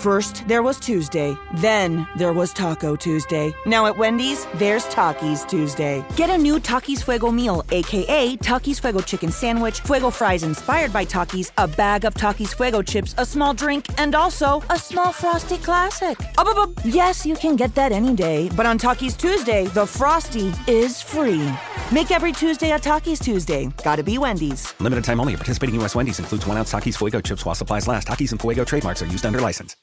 First, there was Tuesday. Then, there was Taco Tuesday. Now at Wendy's, there's Takis Tuesday. Get a new Takis Fuego meal, a.k.a. Takis Fuego chicken sandwich, Fuego fries inspired by Takis, a bag of Takis Fuego chips, a small drink, and also a small Frosty Classic. Yes, you can get that any day, but on Takis Tuesday, the Frosty is free. Make every Tuesday a Takis Tuesday. Gotta be Wendy's. Limited time only. Participating U.S. Wendy's includes 1 ounce Takis Fuego chips while supplies last. Takis and Fuego trademarks are used under license.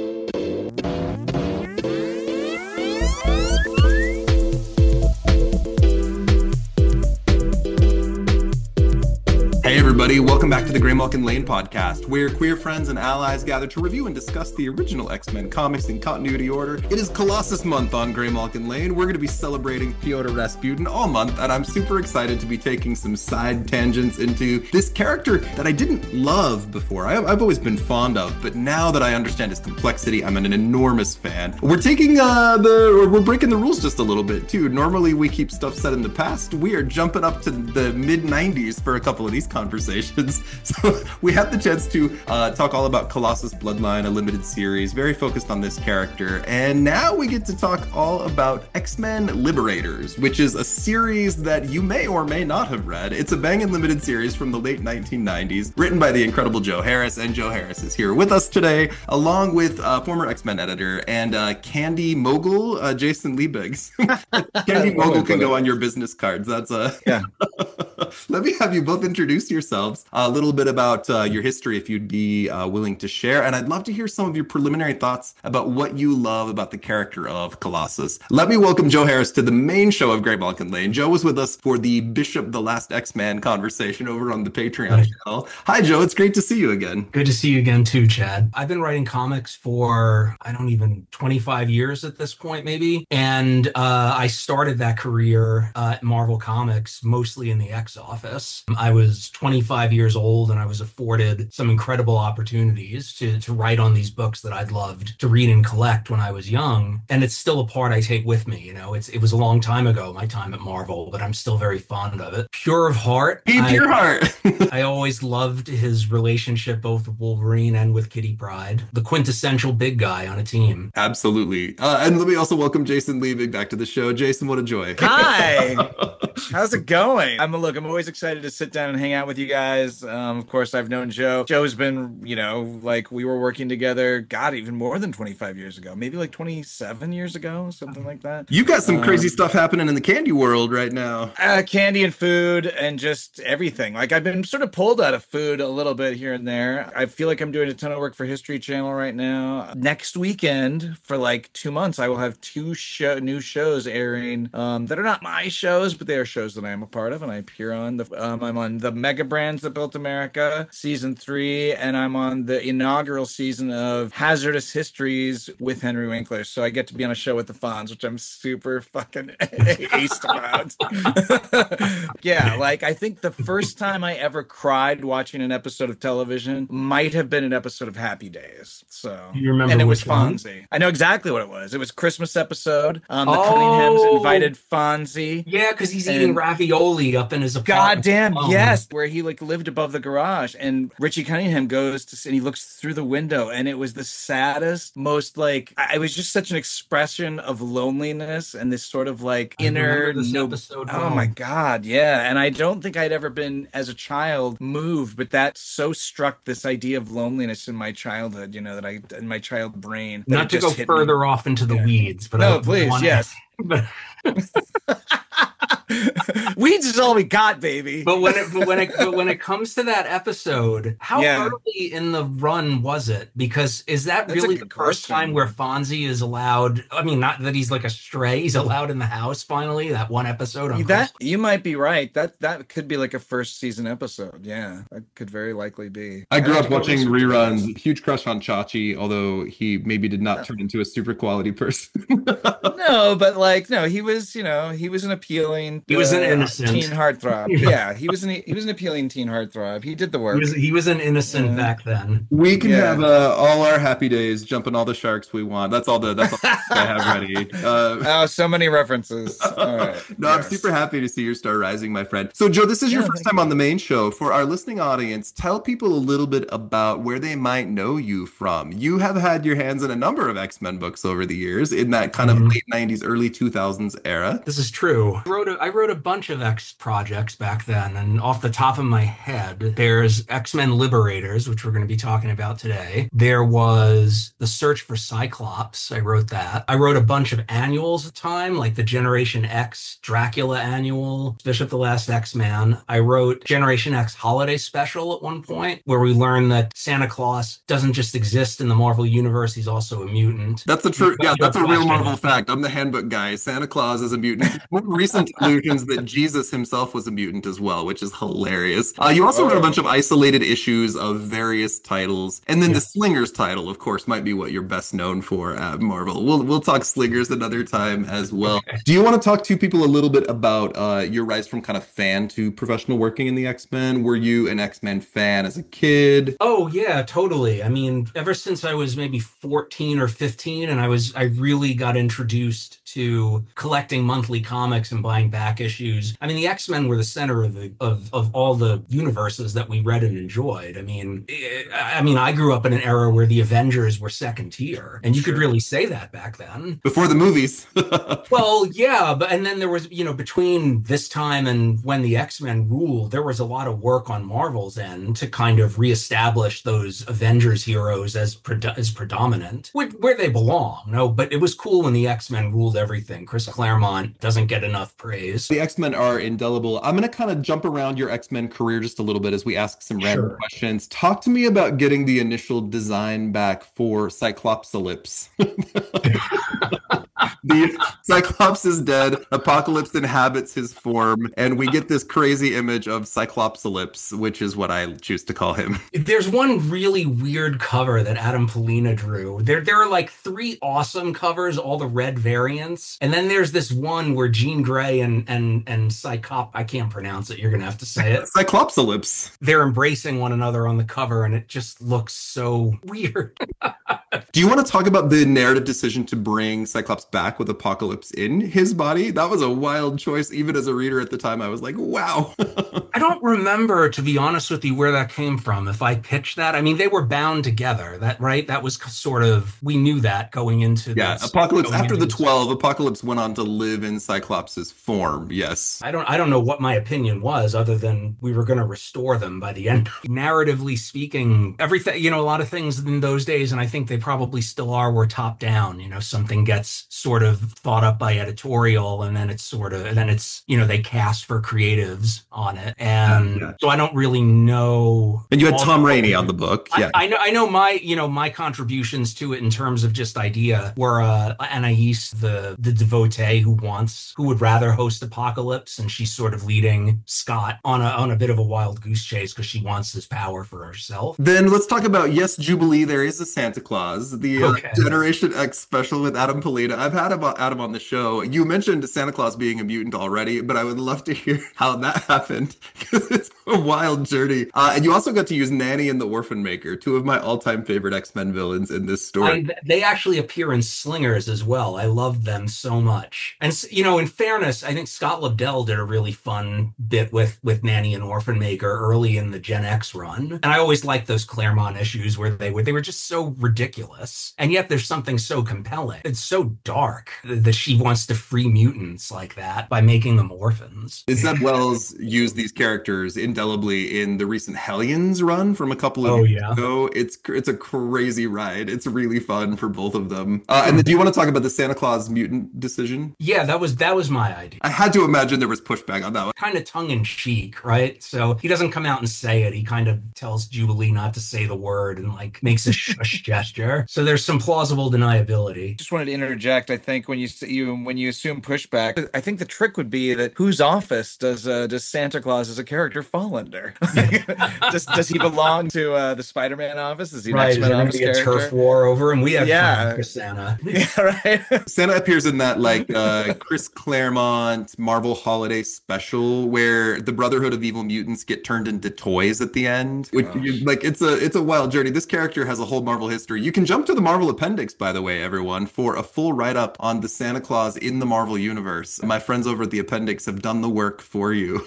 Hey everybody, welcome back to the Graymalkin Lane podcast, where queer friends and allies gather to review and discuss the original X-Men comics in continuity order. It is Colossus month on Graymalkin Lane. We're going to be celebrating Pyotr Rasputin all month, and I'm super excited to be taking some side tangents into this character that I didn't love before. I've always been fond of, but now that I understand his complexity, I'm an enormous fan. We're taking we're breaking the rules just a little bit too. Normally we keep stuff set in the past. We are jumping up to the mid-90s for a couple of these conversations. So we had the chance to talk all about Colossus Bloodline, a limited series, very focused on this character. And now we get to talk all about X-Men Liberators, which is a series that you may or may not have read. It's a Bangin' limited series from the late 1990s, written by the incredible Joe Harris. And Joe Harris is here with us today, along with former X-Men editor and Candy Mogul, Jason Liebig. Candy Mogul can go on your business cards. That's yeah. Let me have you both introduce yourselves, a little bit about your history, if you'd be willing to share. And I'd love to hear some of your preliminary thoughts about what you love about the character of Colossus. Let me welcome Joe Harris to the main show of Graymalkin Lane. Joe was with us for the Bishop the Last X-Man conversation over on the Patreon channel. Hi, Joe. It's great to see you again. Good to see you again, too, Chad. I've been writing comics for, 25 years at this point, maybe. And I started that career at Marvel Comics, mostly in the X office. I was 25 years old and I was afforded some incredible opportunities to write on these books that I'd loved to read and collect when I was young. And it's still a part I take with me. It was a long time ago, my time at Marvel, but I'm still very fond of it. Pure of heart. Pure heart. I always loved his relationship both with Wolverine and with Kitty Pryde. The quintessential big guy on a team. Absolutely. And let me also welcome Jason Liebig back to the show. Jason, what a joy. Hi. How's it going? I'm always excited to sit down and hang out with you guys. Of course, I've known Joe. Joe's been, we were working together, even more than 25 years ago, maybe like 27 years ago, something like that. You got some crazy stuff happening in the candy world right now. Candy and food and just everything. Like, I've been sort of pulled out of food a little bit here and there. I feel like I'm doing a ton of work for History Channel right now. Next weekend, for like 2 months, I will have two new shows airing that are not my shows, but they are shows that I am a part of, and I appear on. I'm on the Mega Brands That Built America, season 3, and I'm on the inaugural season of Hazardous Histories with Henry Winkler. So I get to be on a show with the Fonz, which I'm super fucking aced about. Yeah, I think the first time I ever cried watching an episode of television might have been an episode of Happy Days. So you remember, and it was Fonzie. One? I know exactly what it was. It was Christmas episode. The Cunninghams invited Fonzie. Yeah, because he's eating ravioli up in his apartment. Goddamn, yes, where he lived above the garage, and Richie Cunningham goes to, and he looks through the window, and it was the saddest, most it was just such an expression of loneliness and this sort of inner episode. Oh my God, yeah. And I don't think I'd ever been as a child moved, but that so struck this idea of loneliness in my childhood, that in my child brain. Not to go further off into the weeds, but no, please, yes. Weeds is all we got, baby. But when it comes to that episode, how early in the run was it? Because is that really the first time where Fonzie is allowed? I mean, not that he's like a stray. He's allowed in the house finally. That one episode. On that you might be right. That could be like a first season episode. Yeah, that could very likely be. I grew up watching reruns. Huge crush on Chachi, although he maybe did not turn into a super quality person. No, but he was, he was an appealing He was an innocent teen heartthrob. Yeah, he was an appealing teen heartthrob. He did the work. He was an innocent back then. We can have all our happy days, jumping all the sharks we want. That's all I have ready. So many references. All right. No, I'm super happy to see your star rising, my friend. So, Joe, this is your first time on the main show. For our listening audience, tell people a little bit about where they might know you from. You have had your hands in a number of X-Men books over the years in that kind of late 90s, early 2000s era. This is true. I wrote a bunch of X projects back then, and off the top of my head, there's X-Men Liberators, which we're going to be talking about today. There was The Search for Cyclops. I wrote that. I wrote a bunch of annuals at the time, like the Generation X Dracula annual, Bishop the Last X-Man. I wrote Generation X Holiday Special at one point, where we learned that Santa Claus doesn't just exist in the Marvel universe, he's also a mutant. That's that's a real Marvel fact. I'm the handbook guy. Santa Claus is a mutant. Recent allusions that Jesus himself was a mutant as well, which is hilarious. You also wrote a bunch of isolated issues of various titles, and then the Slingers title, of course, might be what you're best known for at Marvel. We'll talk Slingers another time as well. Okay. Do you want to talk to people a little bit about your rise from kind of fan to professional working in the X-Men? Were you an X-Men fan as a kid? Oh yeah, totally. I mean, ever since I was maybe 14 or 15, and I really got introduced to collecting monthly comics and buying back issues. I mean, the X-Men were the center of all the universes that we read and enjoyed. I mean, I grew up in an era where the Avengers were second tier, and you could really say that back then. Before the movies. Well, yeah, and then there was, between this time and when the X-Men ruled, there was a lot of work on Marvel's end to kind of reestablish those Avengers heroes as predominant, where they belong. No, but it was cool when the X-Men ruled everything. Chris Claremont doesn't get enough praise. The X-Men are indelible. I'm going to kind of jump around your X-Men career just a little bit as we ask some random questions. Talk to me about getting the initial design back for Cyclopsalypse. The Cyclops is dead, Apocalypse inhabits his form, and we get this crazy image of Cyclopsalypse, which is what I choose to call him. There's one really weird cover that Adam Polina drew. There are like 3 awesome covers, all the red variants, and then there's this one where Jean Grey and I can't pronounce it, you're gonna have to say it. Cyclopsalypse. They're embracing one another on the cover, and it just looks so weird. Do you want to talk about the narrative decision to bring Cyclops back with Apocalypse in his body? That was a wild choice. Even as a reader at the time, I was like, wow. I don't remember, to be honest with you, where that came from. If I pitched that, I mean, they were bound together, right? That was sort of, we knew that going into this. Apocalypse, after the 12, Apocalypse went on to live in Cyclops' form, yes. I don't know what my opinion was, other than we were going to restore them by the end. Narratively speaking, everything, a lot of things in those days, and I think they probably still are, were top down. Something gets sort of thought up by editorial, and then it's they cast for creatives on it. And so I don't really know. And you had Tom Rainey on the book. Yeah. I know my contributions to it in terms of just idea were Anais, the devotee who would rather host Apocalypse, and she's sort of leading Scott on a bit of a wild goose chase because she wants this power for herself. Then let's talk about, yes, Jubilee, there is a Santa Claus, the Generation X special with Adam Polina. I've had Adam on the show. You mentioned Santa Claus being a mutant already, but I would love to hear how that happened, because it's a wild journey. And you also got to use Nanny and the Orphan Maker, 2 of my all-time favorite X-Men villains in this story. They actually appear in Slingers as well. I love them so much. And, in fairness, I think Scott Lobdell did a really fun bit with Nanny and Orphan Maker early in the Gen X run. And I always liked those Claremont issues where they were just so ridiculous. And yet there's something so compelling. It's so dark that she wants to free mutants like that by making them orphans. Zeb Wells used these characters indelibly in the recent Hellions run from a couple of years ago. It's a crazy ride. It's really fun for both of them. And then do you want to talk about the Santa Claus mutant decision? Yeah, that was my idea. I had to imagine there was pushback on that one. Kind of tongue-in-cheek, right? So he doesn't come out and say it. He kind of tells Jubilee not to say the word and makes a shush gesture. So there's some plausible deniability. Just wanted to interject. I think when you assume pushback, I think the trick would be that whose office does Santa Claus as a character fall under? does he belong to the Spider-Man office? Is he an X-Men office character? A turf war over him. We have for Santa. Yeah, right. Santa appears in that like Chris Claremont Marvel Holiday Special where the Brotherhood of Evil Mutants get turned into toys at the end. Which it's a wild journey. This character has a whole Marvel history. You can jump to the Marvel Appendix, by the way, everyone, for a full write-up on the Santa Claus in the Marvel Universe. My friends over at the Appendix have done the work for you.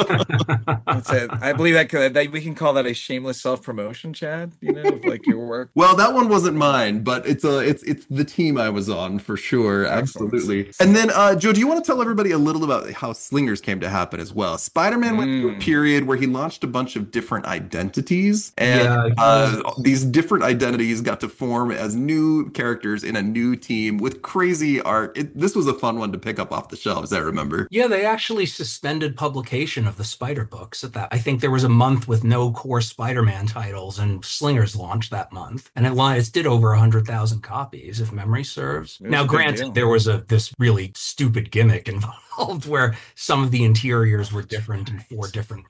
That's it. I believe that we can call that a shameless self-promotion, Chad. You know, of like your work. Well, that one wasn't mine, but it's the team I was on for sure. Excellent. Absolutely. And then, Joe, do you want to tell everybody a little about how Slingers came to happen as well? Spider-Man went through a period where he launched a bunch of different identities, and these different identities got to form as new characters in a new team with crazy art. This was a fun one to pick up off the shelves, I remember. Yeah, they actually suspended publication of the Spider books at that. I think there was a month with no core Spider-Man titles, and Slingers launched that month, and it did over 100,000 copies, if memory serves. Now, granted, there was this really stupid gimmick involved where some of the interiors were different in four different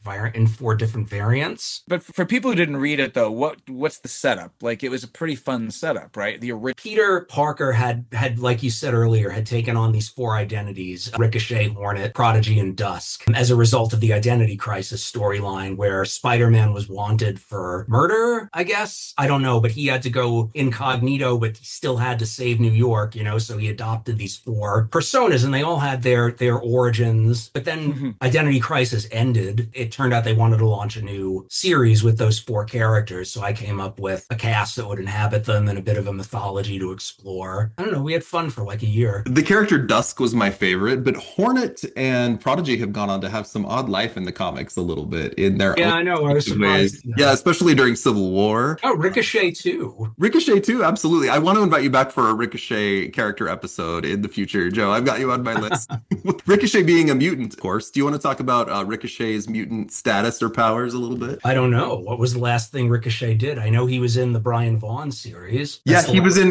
variants. But for people who didn't read it, though, what's the setup? Like, it was a pretty fun setup, right? Peter Parker had, like you said earlier, had taken on these four identities: Ricochet, Hornet, Prodigy, and Dusk, as a result of the Identity Crisis storyline where Spider-Man was wanted for murder, I guess. I don't know, but he had to go incognito, but he still had to save New York, so he adopted these four personas, and they all had their origins. But then Identity Crisis ended. It turned out they wanted to launch a new series with those four characters, so I came up with a cast that would inhabit them and a bit of a mythology to explore. I don't know, we had fun for like a year. The character Dusk was my favorite, but Hornet and Prodigy have gone on to have some odd life in the comics a little bit in their own I know. I was surprised. Yeah, especially during Civil War. Oh, Ricochet too. Ricochet too, absolutely. I want to invite you back for a Ricochet character episode in the future, Joe. I've got you on my list. Ricochet being a mutant, of course. Do you want to talk about Ricochet's mutant status or powers a little bit? I don't know. What was the last thing Ricochet did? I know he was in the Brian Vaughan series. Yeah, he was in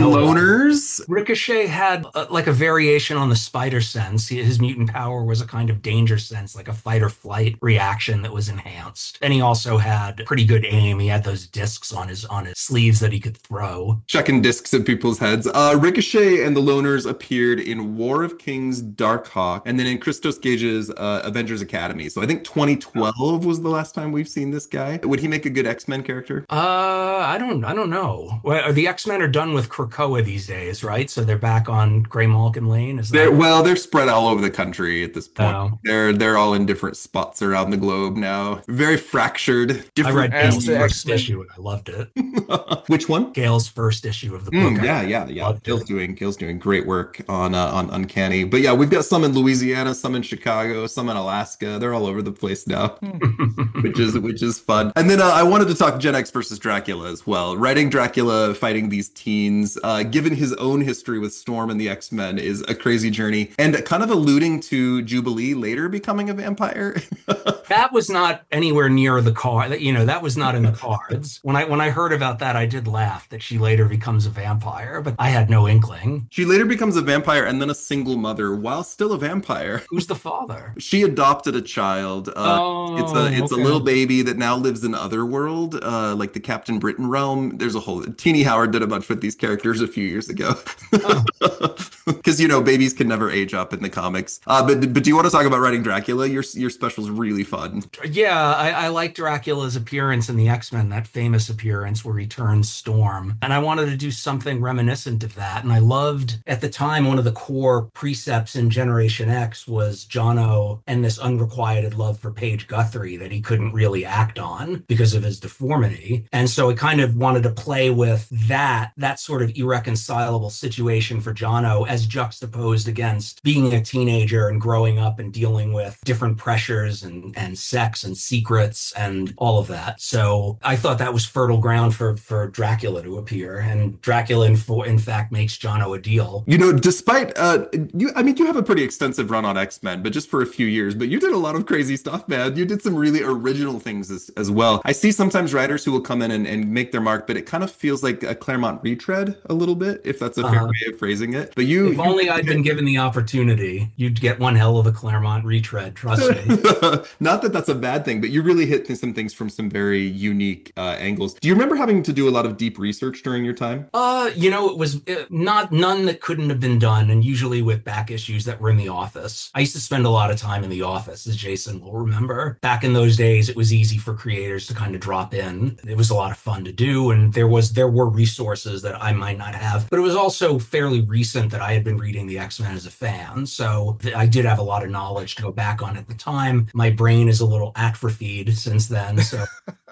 Loners. Ricochet had like a variation on the spider sense. His mutant power was a kind of danger sense, like a fight or flight reaction that was enhanced. And he also had pretty good aim. He had those discs on his sleeves that he could throw. Chucking discs at people's heads. Ricochet and the Loners appeared in War of Kings, Darkhawk, and then in Christos Gage's Avengers Academy. So I think 2012 was the last time we've seen this guy. Would he make a good X-Men character? I don't know. Well, the X-Men are done with Krakoa these days, right? So they're back on Graymalkin Lane. They're spread all over the country at this point. Oh. They're all in different spots around the globe now. Very fractured. I read Gale's first issue and I loved it. Which one? Gale's first issue of the book. Yeah. Gale's doing great work on Uncanny. But yeah, we've got some in Louisiana, some in Chicago, some in Alaska. They're all over the place now, which is fun. And then I wanted to talk Gen X versus Dracula as well. Writing Dracula, fighting these teens, given his own history with Storm and the X-Men, is a crazy journey, and kind of alluding to Jubilee later becoming a vampire. That was not anywhere near the card. That was not in the cards. When I heard about that, I did laugh that she later becomes a vampire, but I had no inkling. She later becomes a vampire and then a single mother while still a vampire. Who's the father? She adopted a child. It's a little baby that now lives in Otherworld, like the Captain Britain realm. There's a whole... Teenie Howard did a bunch with these characters a few years ago. Because, babies can never age up in the comics. But do you want to talk about writing Dracula? Your special's really fun. Yeah, I like Dracula's appearance in the X-Men, that famous appearance where he turns Storm. And I wanted to do something reminiscent of that. And I loved, at the time, one of the core precepts in Generation X was Jono and this unrequited love for Paige Guthrie that he couldn't really act on because of his deformity. And so I kind of wanted to play with that sort of irreconcilable situation for Jono as as juxtaposed against being a teenager and growing up and dealing with different pressures and sex and secrets and all of that. So I thought that was fertile ground for Dracula to appear. And Dracula, in fact, makes Jono a deal. You know, despite you have a pretty extensive run on X-Men, but just for a few years. But you did a lot of crazy stuff, man. You did some really original things as well. I see sometimes writers who will come in and make their mark, but it kind of feels like a Claremont retread a little bit, if that's a fair way of phrasing it. But if only I'd been given the opportunity, you'd get one hell of a Claremont retread, trust me. Not that that's a bad thing, but you really hit some things from some very unique angles. Do you remember having to do a lot of deep research during your time? It was none that couldn't have been done, and usually with back issues that were in the office. I used to spend a lot of time in the office, as Jason will remember. Back in those days, it was easy for creators to kind of drop in. It was a lot of fun to do, and there were resources that I might not have, but it was also fairly recent that I had been reading the X-Men as a fan, so I did have a lot of knowledge to go back on at the time. My brain is a little atrophied since then, so...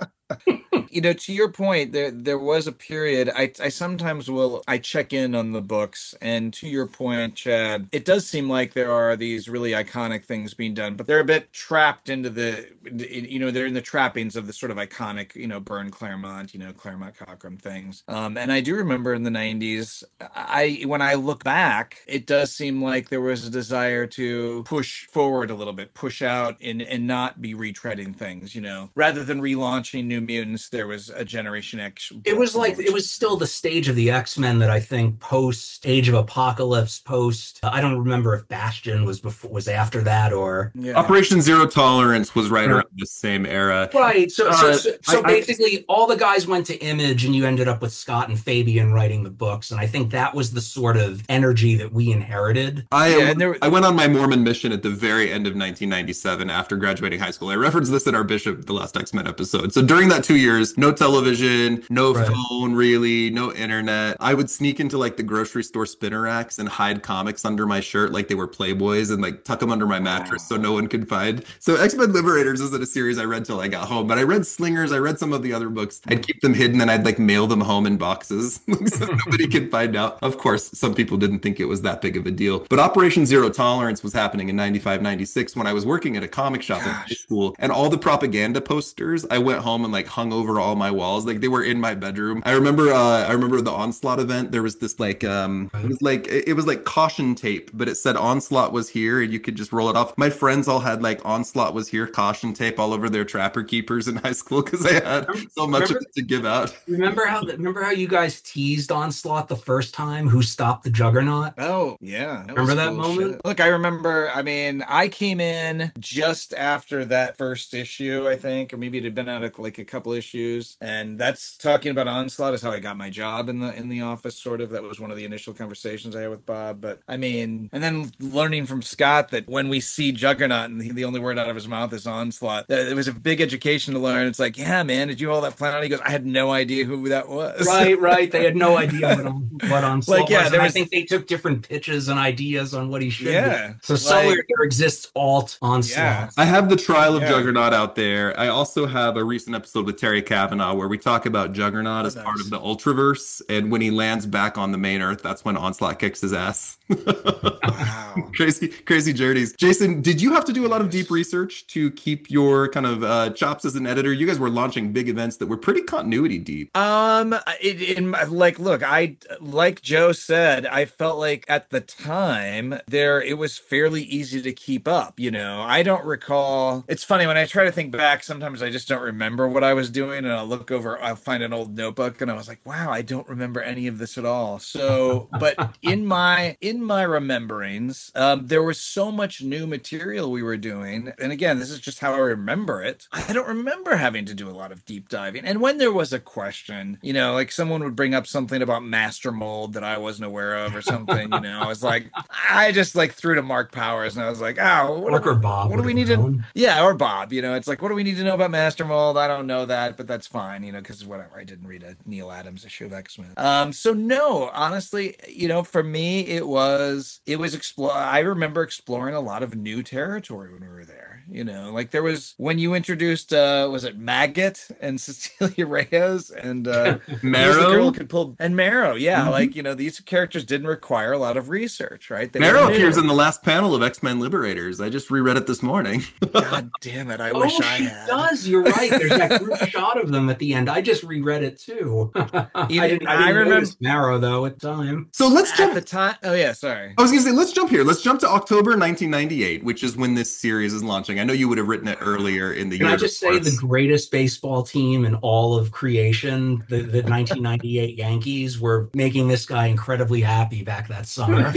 To your point, there was a period, I sometimes I check in on the books, and to your point, Chad, it does seem like there are these really iconic things being done, but they're a bit trapped into they're in the trappings of the sort of iconic, Byrne Claremont, Claremont Cockrum things. And I do remember in the 90s, when I look back, it does seem like there was a desire to push forward a little bit, push out and not be retreading things, rather than relaunching New Mutants. There was a Generation X. It was still the stage of the X-Men that I think post Age of Apocalypse, I don't remember if Bastion was after that or Operation Zero Tolerance was right around the same era. Right. So basically all the guys went to Image and you ended up with Scott and Fabian writing the books. And I think that was the sort of energy that we inherited. I went on my Mormon mission at the very end of 1997 after graduating high school. I referenced this in our Bishop, the last X-Men episode. So during that 2 years, no television, no phone really, no internet. I would sneak into like the grocery store spinner racks and hide comics under my shirt like they were Playboys and like tuck them under my mattress so no one could find. So X-Men Liberators isn't a series I read till I got home, but I read Slingers, I read some of the other books. I'd keep them hidden and I'd like mail them home in boxes so nobody could find out. Of course, some people didn't think it was that big of a deal. But Operation Zero Tolerance was happening in 95, 96 when I was working at a comic shop in high school, and all the propaganda posters, I went home and like hung over all my walls. Like they were in my bedroom. I remember the Onslaught event. There was this like it was like caution tape, but it said Onslaught was here and you could just roll it off. My friends all had like Onslaught was here caution tape all over their Trapper Keepers in high school because I had so much of it to give out. Remember how you guys teased Onslaught the first time? Who stopped the Juggernaut? Oh yeah, remember that moment? Shit. Look, I remember. I mean, I came in just after that first issue, I think, or maybe it had been out of like a couple issues, and that's talking about Onslaught is how I got my job in the office. Sort of, that was one of the initial conversations I had with Bob. But I mean, and then learning from Scott that when we see Juggernaut and the only word out of his mouth is Onslaught, it was a big education to learn. It's like, yeah, man, did you all that plan out? He goes, I had no idea who that was. Right. They had no idea what Onslaught like, yeah, was. I think they took different pitches and ideas on what he should do. So somewhere there exists alt Onslaught. Yeah. I have the Trial of Juggernaut out there. I also have a recent episode with Terry Kavanaugh where we talk about Juggernaut as part of the Ultraverse, and when he lands back on the main Earth, that's when Onslaught kicks his ass. Wow. Crazy journeys. Jason, did you have to do a lot of deep research to keep your kind of chops as an editor? You guys were launching big events that were pretty continuity deep. Look, like Joe said, I felt like at the time it was fairly easy to keep up. I don't recall. It's funny when I try to think back, sometimes I just don't remember what I was doing, and I'll find an old notebook and I was like, wow, I don't remember any of this at all. So, but in my rememberings, there was so much new material we were doing. And again, this is just how I remember it. I don't remember having to do a lot of deep diving. And when there was a question, like someone would bring up something about Master Mold that I wasn't aware of or something, I was like, I just like threw to Mark Powers and I was like, what do we need to, or Bob, it's like, what do we need to know about Master Mold? I don't know that, but that's fine, because whatever, I didn't read a Neil Adams issue of X-Men. So no, honestly, for me, it was I remember exploring a lot of new territory when we were there. Like there was when you introduced was it Maggot and Cecilia Reyes and Marrow? the girl could pull and Marrow, Mm-hmm. these characters didn't require a lot of research, right? Marrow appears in the last panel of X-Men Liberators. I just reread it this morning. God damn it, I wish I she had. does. You're right. There's that group shot of them at the end. I just reread it too. I didn't remember notice Marrow though at the time. So let's At jump. the time. Oh yeah, sorry. I was going to say, let's jump here. Let's jump to October 1998, which is when this series is launching. I know you would have written it earlier in the year. Can I just say the greatest baseball team in all of creation, the 1998 Yankees, were making this guy incredibly happy back that summer.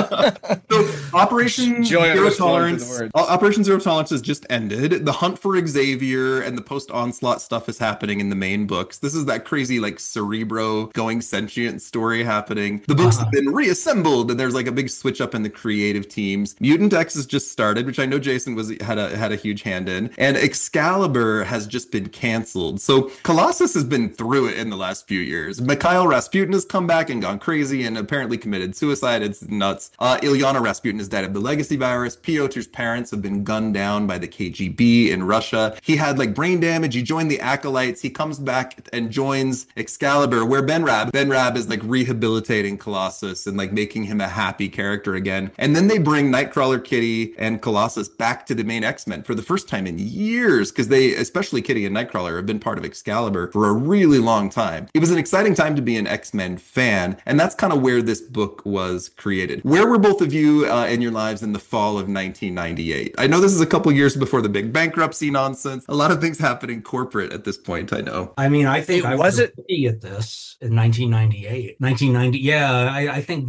So Operation Joy Zero was flowing through the Tolerance. words. Operation Zero Tolerance has just ended. The hunt for Xavier and the post-onslaught stuff is happening in the main books. This is that crazy like Cerebro going sentient story happening. The books have been reassembled, and there's like a big switch up in the creative teams. Mutant X has just started, which I know Jason had a huge hand in, and Excalibur has just been canceled. So Colossus has been through it in the last few years. Mikhail Rasputin has come back and gone crazy and apparently committed suicide. It's nuts. Ilyana Rasputin has died of the legacy virus. Piotr's parents have been gunned down by the KGB in Russia. He had like brain damage. He joined the Acolytes. He comes back and joins Excalibur, where Ben Raab is like rehabilitating Colossus and like making him a happy character again. And then they bring Nightcrawler, Kitty, and Colossus back to the main X-Men for the first time in years, because they, especially Kitty and Nightcrawler, have been part of Excalibur for a really long time. It was an exciting time to be an X-Men fan, and that's kind of where this book was created. Where were both of you in your lives in the fall of 1998? I know this is a couple years before the big bankruptcy nonsense. A lot of things happening corporate at this point, I know. I mean, I think I was it- 50 at this in 1998. 1990, yeah, I think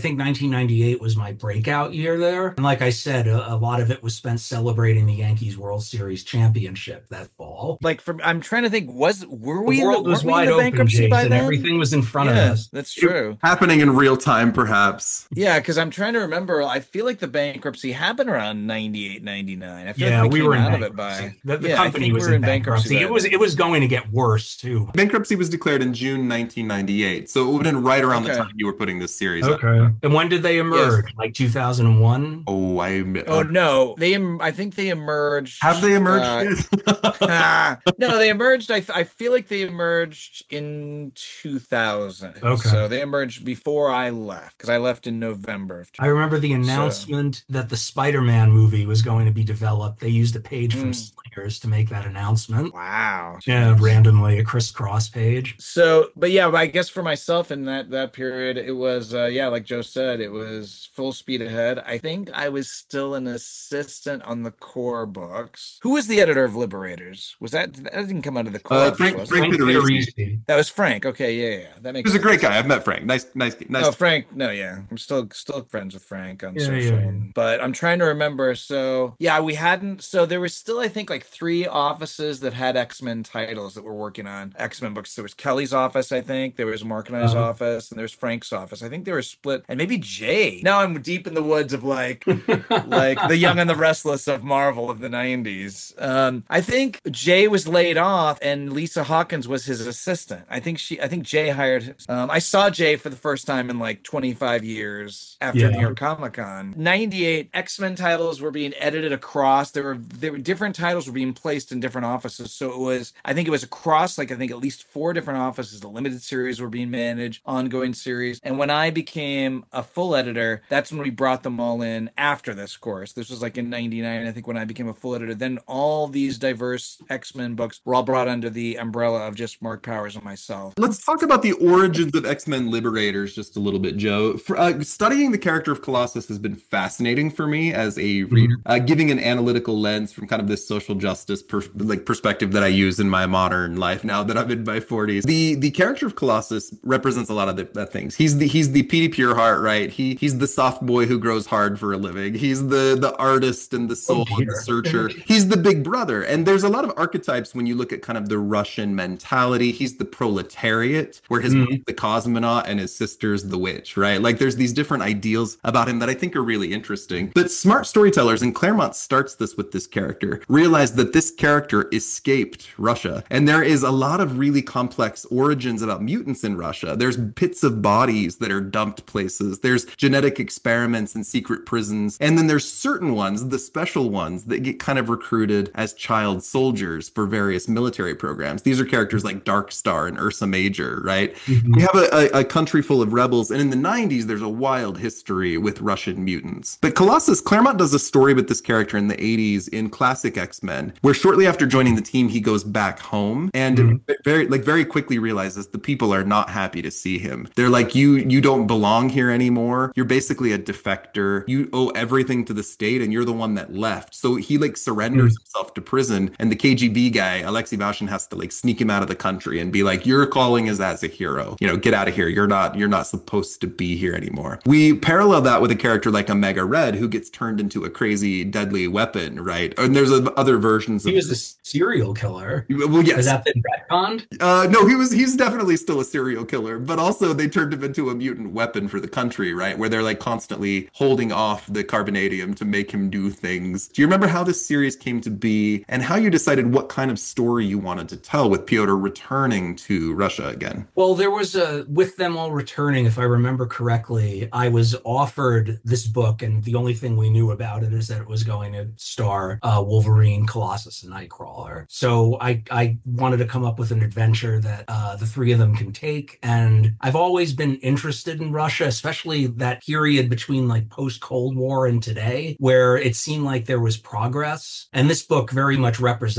1998 was my breakout year there. And like I said, a lot of it was spent celebrating the Yankees World Series championship that fall. Like I'm trying to think, were we The world was weren't we in wide the open, bankruptcy by Jason. then? Everything was in front of us. That's true. Happening in real time, perhaps. Yeah, because I'm trying to remember. I feel like the bankruptcy happened around 98, 99. I feel Yeah, like we came were in out of it bankruptcy. by The I company think was we were in bankruptcy. by It was going to get worse too. Bankruptcy was declared in June 1998, so it would have been right around the Okay. time you were putting this series up. And when did they emerge? Like 2001? Oh, Oh no, I think they emerged. Have they emerged? No, they emerged. I feel like they emerged in 2000. Okay. So they emerged before I left, because I left in November. I remember the announcement that the Spider-Man movie was going to be developed. They used a page from Slingers to make that announcement. Wow. Yeah, randomly a crisscross page. So, but I guess for myself in that period, it was, like Joe said, it was full speed ahead. I think I was still an assistant on the core books. Who was the editor of Liberators? That didn't come out of the core? Frank was it? Peterese. That was Frank. Okay, yeah. That makes He's a sense. great guy. I've met Frank. Nice. Oh, Frank. No, yeah. I'm still friends with Frank on Yeah, social. yeah. But I'm trying to remember. So, there was still, I think, like 3 offices that had X-Men titles that were working on X-Men books. There was Kelly's office, I think. There was Mark and I's office, and there's Frank's office. I think they were split. And maybe Jay. Now I'm deep in the woods of like the Young and the Restless of Marvel of the 90s. I think Jay was laid off and Lisa Hawkins was his assistant. I think Jay hired I saw Jay for the first time in like 25 years after New York Comic Con. 98 X-Men titles were being edited across. There were different titles were being placed in different offices. So I think it was across like I think at least 4 different offices. The limited series were being managed, ongoing series. And when I became a full editor, that's when we brought them all in after this course. This was like in 99, I think, when I became a full editor. Then all these diverse X-Men books were all brought under the umbrella of just Mark Powers and myself. Let's talk about the origins of X-Men Liberators just a little bit, Joe. Studying the character of Colossus has been fascinating for me as a reader, giving an analytical lens from kind of this social justice perspective that I use in my modern life now that I'm in my 40s. The character of Colossus represents a lot of the things. He's the Petey Pureheart, right? He's the soft boy who grows hard for a living. He's the artist and the soul and the searcher. He's the big brother. And there's a lot of archetypes when you look at kind of the Russian mentality. He's the proletariat, where his mom's the cosmonaut and his sister's the witch, right? Like there's these different ideals about him that I think are really interesting. But smart storytellers, and Claremont starts this with this character, realize that this character escaped Russia. And there is a lot of really complex origins about mutants in Russia. There's pits of bodies that are dumped places. There's genetic experiments and secret prisons. And then there's certain ones, the special ones, ones that get kind of recruited as child soldiers for various military programs. These are characters like Dark Star and Ursa Major, right? Mhm. We have a country full of rebels, and in the 90s, there's a wild history with Russian mutants. But Colossus, Claremont does a story with this character in the 80s in classic X-Men, where shortly after joining the team, he goes back home and very quickly realizes the people are not happy to see him. They're like, you don't belong here anymore. You're basically a defector. You owe everything to the state, and you're the one that left. So he like surrenders himself to prison, and the KGB guy, Alexei Vashin, has to like sneak him out of the country and be like, your calling is as a hero. You know, get out of here. You're not supposed to be here anymore. We parallel that with a character like Omega Red, who gets turned into a crazy, deadly weapon, right? And there's other versions of. He was a serial killer. Well, yes. Has that been retconned? No, he's definitely still a serial killer, but also they turned him into a mutant weapon for the country, right? Where they're like constantly holding off the carbonadium to make him do things. Do you remember how this series came to be and how you decided what kind of story you wanted to tell with Pyotr returning to Russia again? Well, there was with them all returning, if I remember correctly, I was offered this book, and the only thing we knew about it is that it was going to star Wolverine, Colossus, and Nightcrawler. So I wanted to come up with an adventure that the three of them can take. And I've always been interested in Russia, especially that period between like post-Cold War and today, where it seemed like there was progress. And this book very much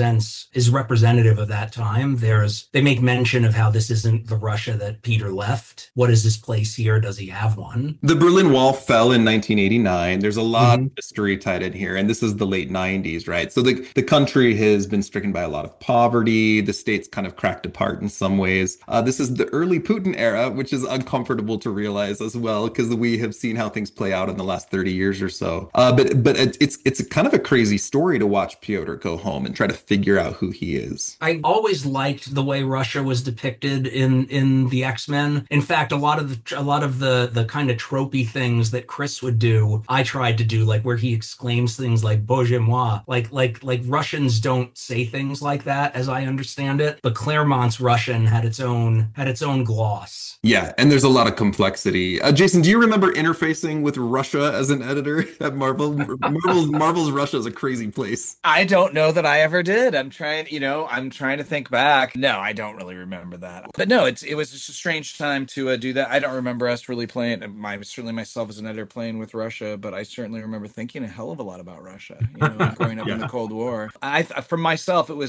is representative of that time. They make mention of how this isn't the Russia that Peter left. What is his place here? Does he have one? The Berlin Wall fell in 1989. There's a lot of history tied in here, and this is the late 90s, right? So the country has been stricken by a lot of poverty. The state's kind of cracked apart in some ways. This is the early Putin era, which is uncomfortable to realize as well, because we have seen how things play out in the last 30 years or so. But it's a kind of a crazy story to watch Pyotr go home and try to figure out who he is. I always liked the way Russia was depicted in the X-Men. In fact, a lot of the kind of tropey things that Chris would do, I tried to do, like where he exclaims things like "Bozhe moi," like Russians don't say things like that, as I understand it. But Claremont's Russian had its own gloss. Yeah, and there's a lot of complexity. Jason, do you remember interfacing with Russia as an editor at Marvel? Marvel's Russia is a crazy place. I don't know that I ever did. I'm trying to think back. No, I don't really remember that. But no, it was just a strange time to do that. I don't remember us really playing. Certainly myself as an editor playing with Russia, but I certainly remember thinking a hell of a lot about Russia. Growing up in the Cold War. For myself, it was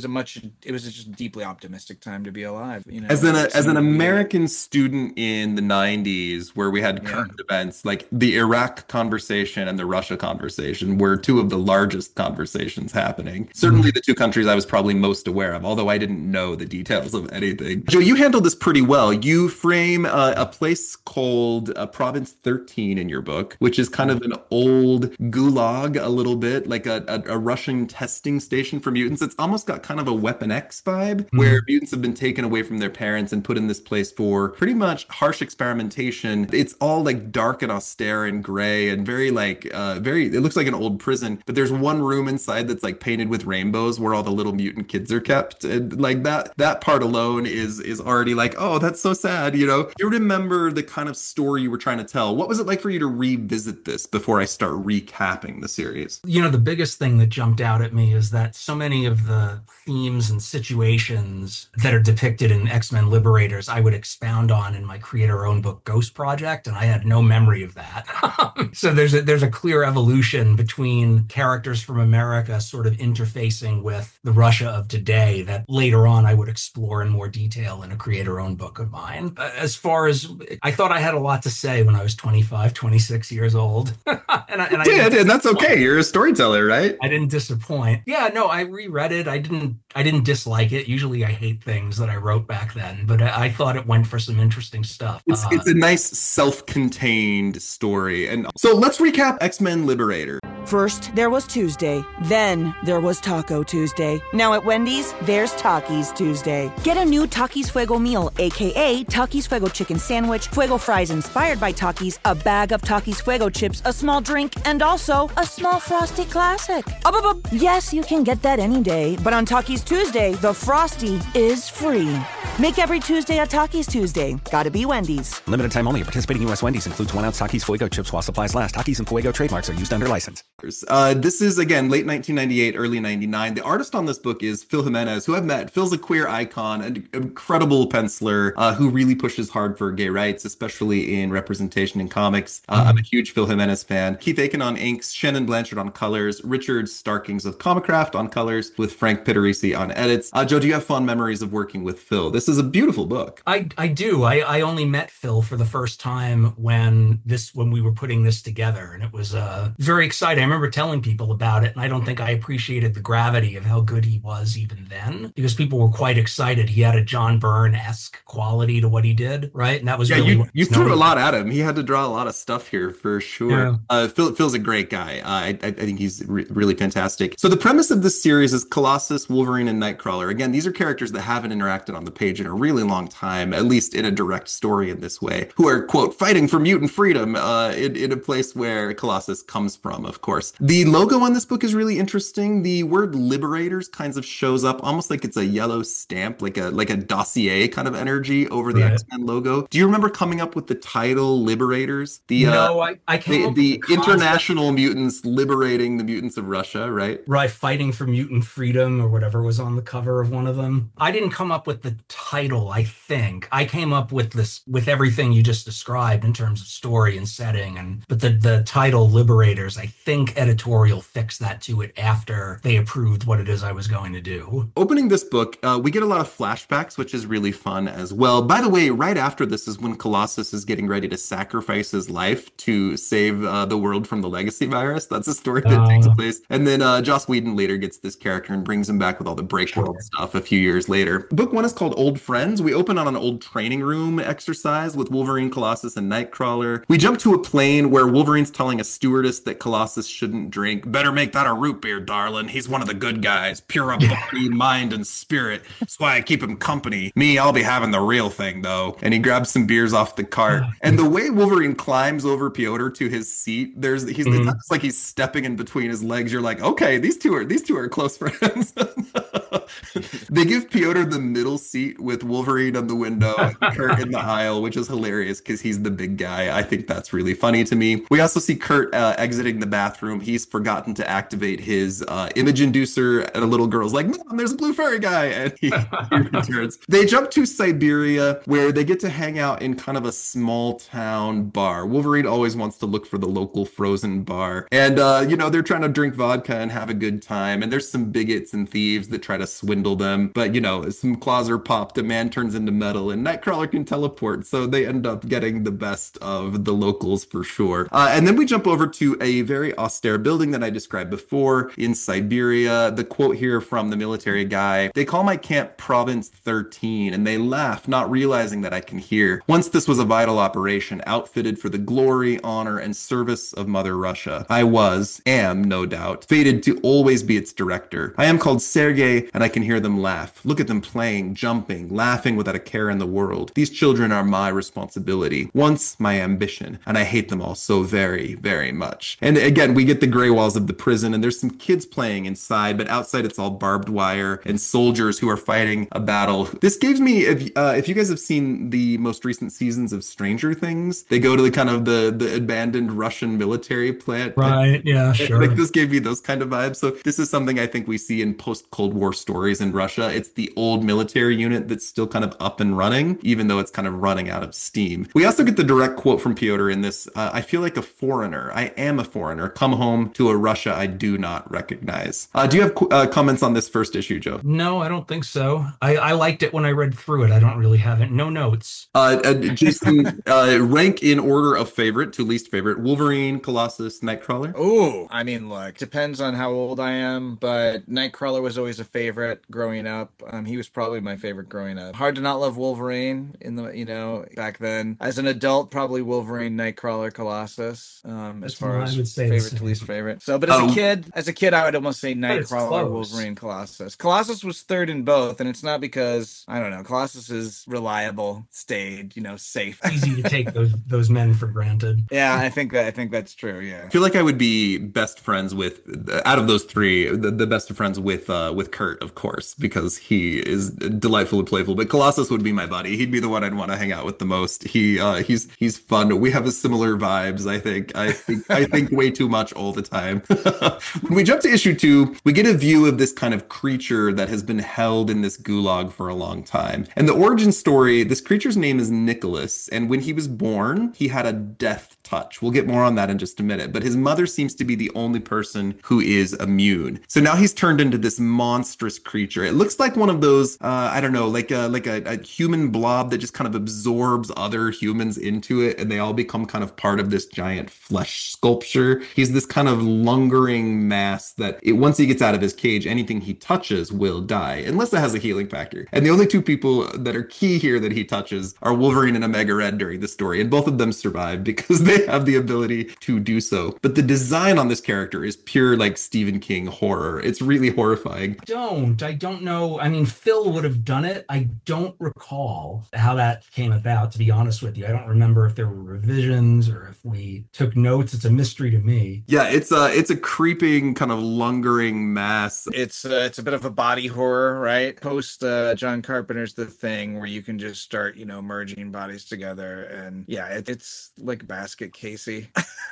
just a deeply optimistic time to be alive. As an American student in the 90s, where we had current events like the Iraq conversation and the Russia conversation were two of the largest conversations happening. Certainly the two countries I was probably most aware of, although I didn't know the details of anything. Joe, you handled this pretty well. You frame a place called Province 13 in your book, which is kind of an old gulag, a little bit like a Russian testing station for mutants. It's almost got kind of a Weapon X vibe, where mutants have been taken away from their parents and put in this place for pretty much harsh experimentation. It's all like dark and austere and gray and very it looks like an old prison, but there's one room inside that's like painted with rainbows where all the little mutant kids are kept. And like that part alone is already like, oh, that's so sad. You remember the kind of story you were trying to tell. What was it like for you to revisit this before I start recapping the series? The biggest thing that jumped out at me is that so many of the themes and situations that are depicted in X-Men Liberators, I would expound on in my creator-owned book Ghost Project, and I had no memory of that. So there's a clear evolution between characters from America sort of interfacing with the Russia of today that later on I would explore in more detail in a creator-owned book of mine. As far as, I thought I had a lot to say when I was 25, 26 years old. and that's okay. You're a storyteller, right? I didn't disappoint. Yeah, no, I reread it. I didn't dislike it. Usually I hate things that I wrote back then, but I thought it went for some interesting stuff. It's a nice self-contained story. And so let's recap X-Men Liberator. First, there was Tuesday. Then, there was Taco Tuesday. Now at Wendy's, there's Takis Tuesday. Get a new Takis Fuego meal, a.k.a. Takis Fuego chicken sandwich, Fuego fries inspired by Takis, a bag of Takis Fuego chips, a small drink, and also a small Frosty Classic. Yes, you can get that any day, but on Takis Tuesday, the Frosty is free. Make every Tuesday a Takis Tuesday. Gotta be Wendy's. Limited time only. Participating U.S. Wendy's includes 1 ounce Takis Fuego chips while supplies last. Takis and Fuego trademarks are used under license. This is, again, late 1998, early 99. The artist on this book is Phil Jimenez, who I've met. Phil's a queer icon, an incredible penciler who really pushes hard for gay rights, especially in representation in comics. I'm a huge Phil Jimenez fan. Keith Aiken on inks, Shannon Blanchard on colors, Richard Starkings of Comicraft on colors, with Frank Pittarisi on edits. Joe, do you have fond memories of working with Phil? This is a beautiful book. I do. I only met Phil for the first time when we were putting this together, and it was very exciting. I remember telling people about it, and I don't think I appreciated the gravity of how good he was even then, because people were quite excited. He had a John Byrne-esque quality to what he did, right? And that was you threw a lot at him. He had to draw a lot of stuff here for sure. Yeah. Phil's a great guy. I think he's really fantastic. So the premise of this series is Colossus, Wolverine, and Nightcrawler. Again, these are characters that haven't interacted on the page in a really long time, at least in a direct story in this way, who are, quote, fighting for mutant freedom in a place where Colossus comes from, of course. The logo on this book is really interesting. The word Liberators kind of shows up almost like it's a yellow stamp, like a dossier kind of energy over the X-Men logo. Do you remember coming up with the title Liberators? I came up with the international mutants liberating the mutants of Russia, right? Right, fighting for mutant freedom or whatever was on the cover of one of them. I didn't come up with the title, I think. I came up with this with everything you just described in terms of story and setting, but the title Liberators, I think editorial fixed that to it after they approved what it is I was going to do. Opening this book, we get a lot of flashbacks, which is really fun as well. By the way, right after this is when Colossus is getting ready to sacrifice his life to save the world from the legacy virus. That's a story that takes place. And then Joss Whedon later gets this character and brings him back with all the Breakworld stuff a few years later. Book one is called Old Friends. We open on an old training room exercise with Wolverine, Colossus, and Nightcrawler. We jump to a plane where Wolverine's telling a stewardess that Colossus shouldn't drink. Better make that a root beer, darling. He's one of the good guys. Pure of body, mind, and spirit. That's why I keep him company. Me, I'll be having the real thing, though. And he grabs some beers off the cart. And the way Wolverine climbs over Piotr to his seat, it's like he's stepping in between his legs. You're like, okay, these two are close friends. They give Piotr the middle seat with Wolverine on the window and Kurt in the aisle, which is hilarious because he's the big guy. I think that's really funny to me. We also see Kurt exiting the bathroom. He's forgotten to activate his image inducer, and a little girl's like, Mom, there's a blue fairy guy, and he returns. They jump to Siberia, where they get to hang out in kind of a small town bar. Wolverine always wants to look for the local frozen bar, and they're trying to drink vodka and have a good time, and there's some bigots and thieves that try to swindle them, but some claws are popped, a man turns into metal, and Nightcrawler can teleport, so they end up getting the best of the locals for sure. And then we jump over to a very austere building that I described before in Siberia. The quote here from the military guy: "They call my camp Province 13, and they laugh, not realizing that I can hear. Once this was a vital operation, outfitted for the glory, honor, and service of Mother Russia. I am, no doubt, fated to always be its director. I am called Sergei, and I can hear them laugh. Look at them playing, jumping, laughing without a care in the world. These children are my responsibility, once my ambition, and I hate them all so very, very much." And again, we get the gray walls of the prison, and there's some kids playing inside, but outside it's all barbed wire and soldiers who are fighting a battle. This gives me, if you guys have seen the most recent seasons of Stranger Things, they go to the abandoned Russian military plant. Right, yeah, sure. Like, this gave me those kind of vibes. So this is something I think we see in post-Cold War stories in Russia. It's the old military unit that's still kind of up and running, even though it's kind of running out of steam. We also get the direct quote from Piotr in this: "I feel like a foreigner. I am a foreigner. Come home to a Russia I do not recognize." Do you have comments on this first issue, Joe? No, I don't think so. I liked it when I read through it. I don't really have it. No notes. Jason, rank in order of favorite to least favorite: Wolverine, Colossus, Nightcrawler. Oh, I mean, look, depends on how old I am, but Nightcrawler was always a favorite growing up. He was probably my favorite growing up. Hard to not love Wolverine back then. As an adult, probably Wolverine, Nightcrawler, Colossus. As far as favorite to least favorite. So, but as a kid, I would almost say Nightcrawler, Wolverine, Colossus. Colossus was third in both, and it's not because, I don't know, Colossus is reliable, staid, safe. Easy to take those men for granted. Yeah, I think that's true. Yeah, I feel like I would be best friends with, out of those three, the best of friends with Kurt. Albert, of course, because he is delightful and playful. But Colossus would be my buddy. He'd be the one I'd want to hang out with the most. He's fun. We have a similar vibes, I think. I think way too much all the time. When we jump to issue 2, we get a view of this kind of creature that has been held in this gulag for a long time. And the origin story, this creature's name is Nicholas. And when he was born, he had a death touch. We'll get more on that in just a minute. But his mother seems to be the only person who is immune. So now he's turned into this monstrous creature. It looks like one of those, I don't know, like a human blob that just kind of absorbs other humans into it, and they all become kind of part of this giant flesh sculpture. He's this kind of lungering mass that once he gets out of his cage, anything he touches will die, unless it has a healing factor. And the only two people that are key here that he touches are Wolverine and Omega Red during the story, and both of them survive because they have the ability to do so. But the design on this character is pure like Stephen King horror. It's really horrifying. I don't know. I mean, Phil would have done it. I don't recall how that came about, to be honest with you. I don't remember if there were revisions or if we took notes. It's a mystery to me. Yeah, it's a creeping kind of lungering mass. It's a bit of a body horror, right? Post John Carpenter's The Thing, where you can just start, merging bodies together, and yeah, it's like Basket Casey.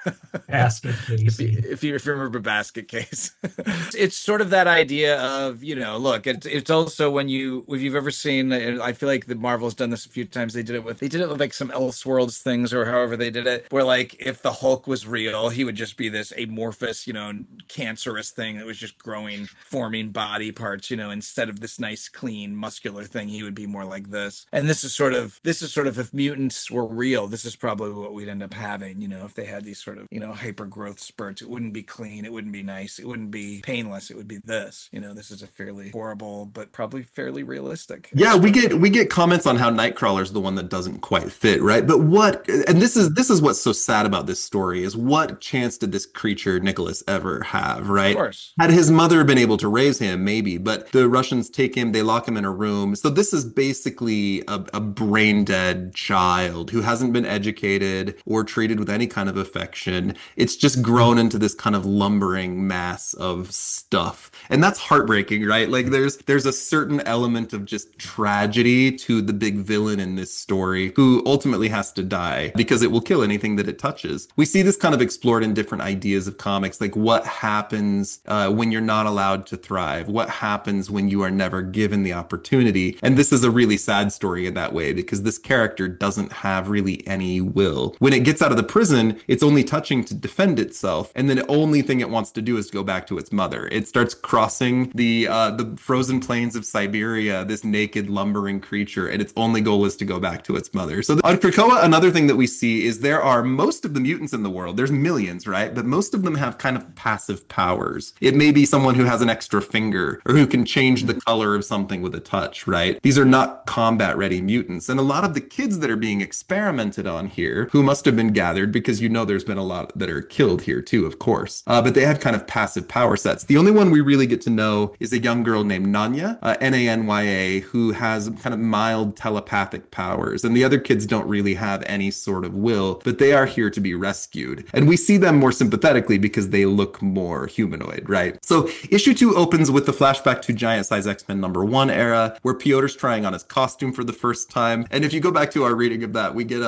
Basket Casey. If you remember Basket Case, it's sort of that idea of look. It's also if you've ever seen, I feel like the Marvel's done this a few times. They did it with like some Elseworlds things, or however they did it, where like if the Hulk was real, he would just be this amorphous, cancerous thing that was just growing, forming body parts. Instead of this nice, clean, muscular thing, he would be more like this. And this is sort of if mutants were real, this is probably what we'd end up having. If they had these sort of hyper growth spurts, it wouldn't be clean, it wouldn't be nice, it wouldn't be painless, it would be this. This is a fairly horrible but probably fairly realistic. Yeah, we get comments on how Nightcrawler's the one that doesn't quite fit, right? But this is what's so sad about this story is what chance did this creature Nicholas ever have, right? Of course. Had his mother been able to raise him, maybe, but the Russians take him, they lock him in a room. So this is basically a brain dead child who hasn't been educated or treated with any kind of affection. It's just grown into this kind of lumbering mass of stuff. And that's heartbreaking, right? Like there's a certain element of just tragedy to the big villain in this story who ultimately has to die because it will kill anything that it touches. We see this kind of explored in different ideas of comics, like what happens when you're not allowed to thrive? What happens when you are never given the opportunity? And this is a really sad story in that way because this character doesn't have really any will. When it gets out of the prison, it's only touching to defend itself, and then the only thing it wants to do is go back to its mother. It starts crossing the frozen plains of Siberia, this naked lumbering creature, and its only goal is to go back to its mother. So on Krakoa, another thing that we see is there are most of the mutants in the world, there's millions, right? But most of them have kind of passive powers. It may be someone who has an extra finger or who can change the color of something with a touch, right? These are not combat ready mutants. And a lot of the kids that are being experimented on here, who must have been gathered because there's been a lot that are killed here too, of course. But they have kind of passive power sets. The only one we really get to know is a young girl named Nanya, Nanya, who has kind of mild telepathic powers. And the other kids don't really have any sort of will, but they are here to be rescued. And we see them more sympathetically because they look more humanoid, right? So issue 2 opens with the flashback to Giant Size X-Men #1 era, where Piotr's trying on his costume for the first time. And if you go back to our reading of that, we get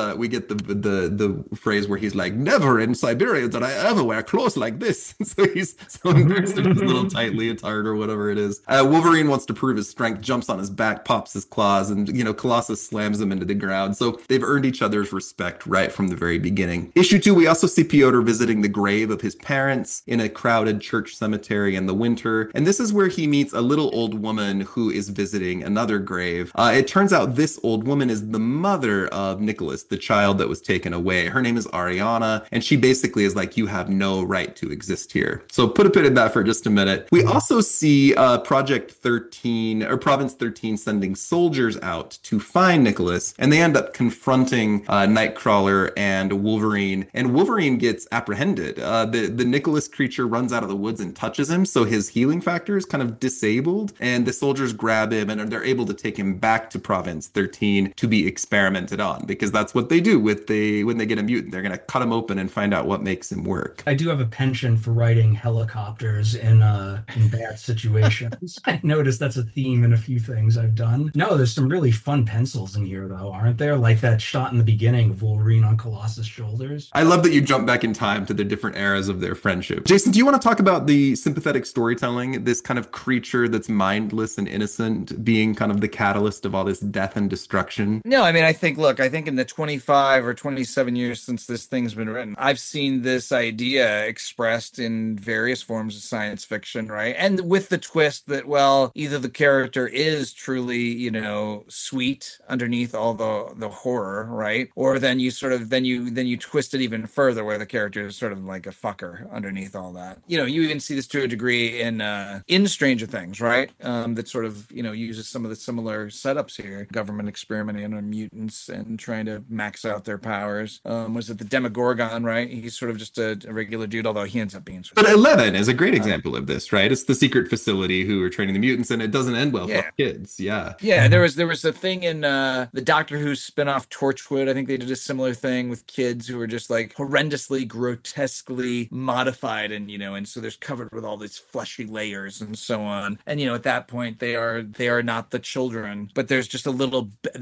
the phrase where he's like, "Never in Siberia did I ever wear clothes like this." So he's so embarrassed in his little tight leotard or whatever it is. Wolverine wants to prove his strength, jumps on his back, pops his claws, and Colossus slams him into the ground. So they've earned each other's respect right from the very beginning. Issue 2, we also see Piotr visiting the grave of his parents in a crowded church cemetery in the winter. And this is where he meets a little old woman who is visiting another grave. It turns out this old woman is the mother of Nicholas, the child that was taken away. Her name is Ariana, and she basically is like, you have no right to exist here. So put a pin in that for just a minute. We also see Province 13 sending soldiers out to find Nicholas, and they end up confronting Nightcrawler and Wolverine, and Wolverine gets apprehended. The Nicholas creature runs out of the woods and touches him, so his healing factor is kind of disabled, and the soldiers grab him and they're able to take him back to Province 13 to be experimented on, because that's what they do when they get a mutant. They're going to cut him open and find out what makes him work. I do have a penchant for writing helicopters in bad situations. I noticed that's a theme in a few things I've done. No, there's some really fun pencils in here, though, aren't there? Like that shot in the beginning of Wolverine on Colossus' shoulders. I love that you jump back in time to the different eras of their friendship. Jason, do you want to talk about the sympathetic storytelling, this kind of creature that's mindless and innocent being kind of the catalyst of all this death and destruction? No, I mean, I think in the 25 or 27 years since this thing's been written, I've seen this idea expressed in various forms of science fiction, right? And with the twist that, well, either the character is truly, sweet underneath all the horror, right? Or then you twist it even further where the character is sort of like a fucker underneath all that. You even see this to a degree in Stranger Things, right? That sort of, uses some of the similar setups here. Government experimenting on mutants and trying to max out their powers. Was it the Demogorgon, right? He's sort of just a regular dude, although he ends up being But 11 is a great example of this, right? It's the secret facility who are training the mutants, and it doesn't end well for kids. Yeah. Yeah, there was a thing in the Doctor Who spinoff Torchwood. I think they did a similar thing with kids who were just like horrendously, grotesquely modified, and so there's covered with all these fleshy layers and so on. And at that point they are not the children, but there's just a little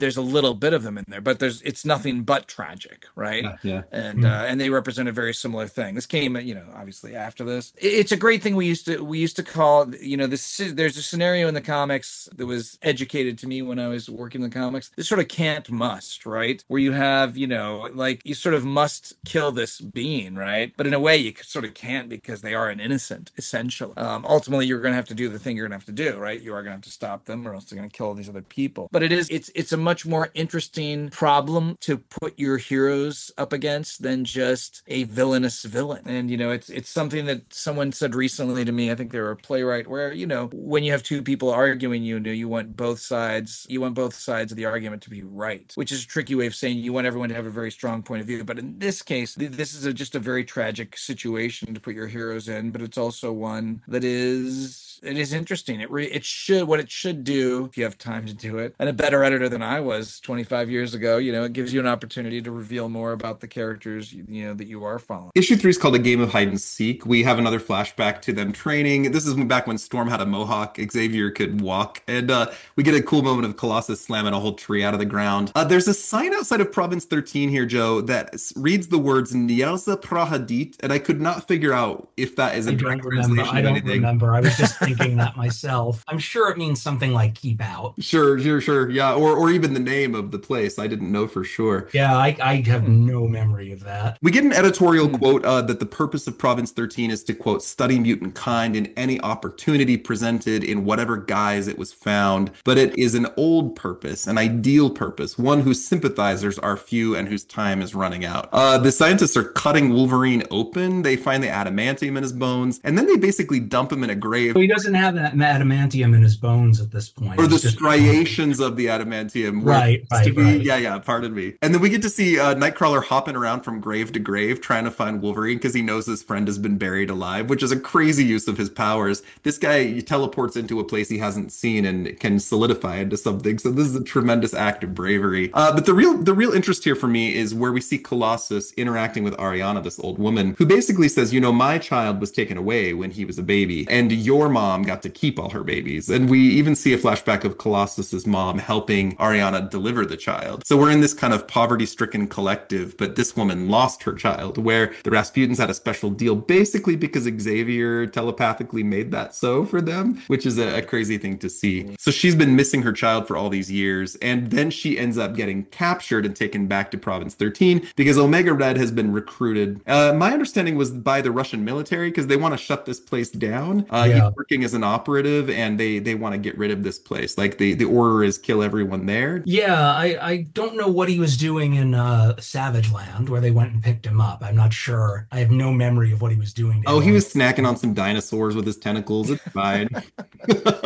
bit of them in there, but it's nothing but tragic, right? Yeah. And they represent a very similar thing. This came, obviously after this. It's a great thing we used to call, there's a scenario in the comics that was educated to me when I was working in the comics. This sort of can't must, right? Where you have, you sort of must kill this being, right? But in a way you sort of can't, because they are an innocent, essentially. Ultimately you're going to have to do the thing you're going to have to do, right? You are going to have to stop them, or else they're going to kill all these other people. But it's a much more interesting problem to put your heroes up against than just a villainous villain. And it's something that someone said recently to me. I think they were a playwright, where when you have two people arguing, you want both sides of the argument to be right, which is a tricky way of saying you want everyone to have a very strong point of view. But in this case, this is just a very tragic situation to put your heroes in, but it's also one that is interesting. It should do, if you have time to do it, and a better editor than I was 25 years ago, it gives you an opportunity to reveal more about the characters that you are following. Issue 3 is called A Game of Hide and Seek. We have another flashback to them training. This is back when Storm had a mohawk, Xavier could walk, and we get a cool moment of Colossus slamming a whole tree out of the ground. There's a sign outside of Province 13 here, Joe, that reads the words Nielsa Prahadit, and I could not figure out if that is a direct translation. I don't remember. I was just thinking that myself. I'm sure it means something like keep out. Sure. Yeah, or even the name of the place. I didn't know for sure. Yeah, I have no memory of that. We get an editorial quote that the purpose of Province 13 is to, quote, study mutant kind in any opportunity presented in whatever guise it was found. But it is an old purpose, an ideal purpose, one whose sympathizers are few and whose time is running out. The scientists are cutting Wolverine open. They find the adamantium in his bones, and then they basically dump him in a grave. So he doesn't have that adamantium in his bones at this point. Or the striations of the adamantium. Right. Yeah, pardon me. And then we get to see Nightcrawler hopping around from grave to grave trying to find Wolverine because he knows his friend has been buried alive, which is a crazy use of his powers. This guy teleports into a place he hasn't seen and can solidify into something. So this is a tremendous act of bravery. But the real interest here for me is where we see Colossus interacting with Ariana, this old woman, who basically says, my child was taken away when he was a baby, and your mom got to keep all her babies. And we even see a flashback of Colossus's mom helping Ariana deliver the child. So we're in this kind of poverty-stricken collective, but this woman lost her child, where the Rasputins had a special deal basically because Xavier telepathically made that so for them, which is a crazy thing to see. So she's been missing her child for all these years, and then she ends up getting captured and taken back to Province 13 because Omega Red has been recruited. My understanding was by the Russian military, because they want to shut this place down. He's working as an operative, and they want to get rid of this place. Like the order is kill everyone there. Yeah, I don't know what he was doing in Savage Land, where they went and picked him up. I'm not sure. I have no memory of what he was doing. He was snacking on some dinosaurs with his tentacles. It's fine.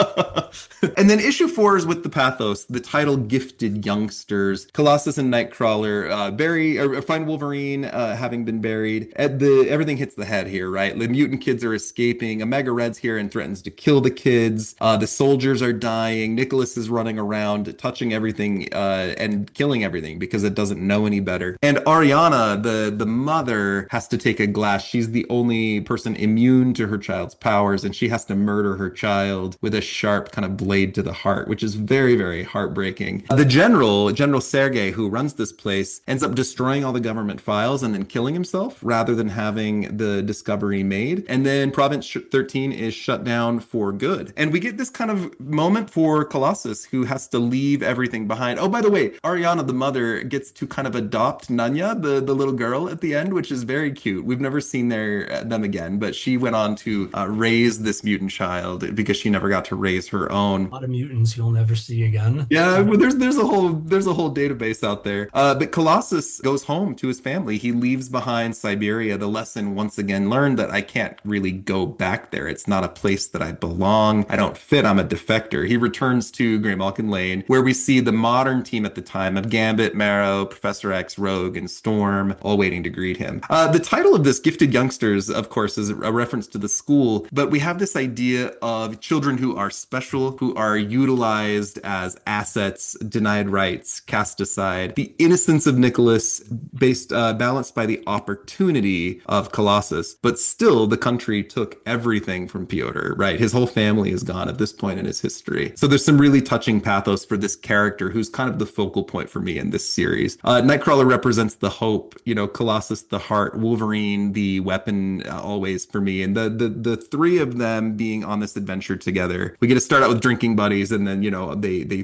And then issue 4 is with the pathos, the title Gifted Youngsters. Colossus and Nightcrawler find Wolverine having been buried. Everything hits the head here, right? The mutant kids are escaping. Omega Red's here and threatens to kill the kids. The soldiers are dying. Nicholas is running around, touching everything and killing everything because it doesn't know any better. And Ariana, the mother, has to take a glass. She's the only person immune to her child's powers, and she has to murder her child with a sharp kind of blade to the heart, which is very, very heartbreaking. The General Sergei, who runs this place, ends up destroying all the government files and then killing himself rather than having the discovery made. And then Province 13 is shut down for good. And we get this kind of moment for Colossus, who has to leave everything behind. Oh, by the way, Ariana, the mother, gets to kind of adopt Nanya, the little girl at the end, which is very cute. We've never seen them again, but she went on to raise this mutant child because she never got to raise her own. A lot of mutants you'll never see again. Yeah, well, there's a whole database out there. But Colossus goes home to his family. He leaves behind Siberia, the lesson once again learned that I can't really go back there. It's not a place that I belong. I don't fit. I'm a defector. He returns to Graymalkin Lane, where we see the modern team at the time of Gambit, Marrow, Professor X, Rogue, and Storm, all waiting to greet him. The title of this, Gifted Youngsters, of course, is a reference to the school, but we have this idea of children who are special, who are utilized as assets, denied rights, cast aside. The innocence of Nicholas balanced by the opportunity of Colossus, but still the country took everything from Piotr, right? His whole family is gone at this point in his history. So there's some really touching pathos for this character who's kind of the focal point for me in this series. Nightcrawler represents the hope, Colossus, the heart, Wolverine, the weapon, always for me. And the three of them being on this adventure together. We get to start out with drinking buddies, and then, they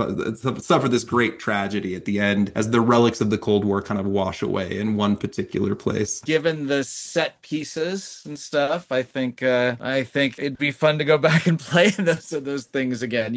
suffer this great tragedy at the end as the relics of the Cold War kind of wash away in one particular place. Given the set pieces and stuff, I think it'd be fun to go back and play those things again.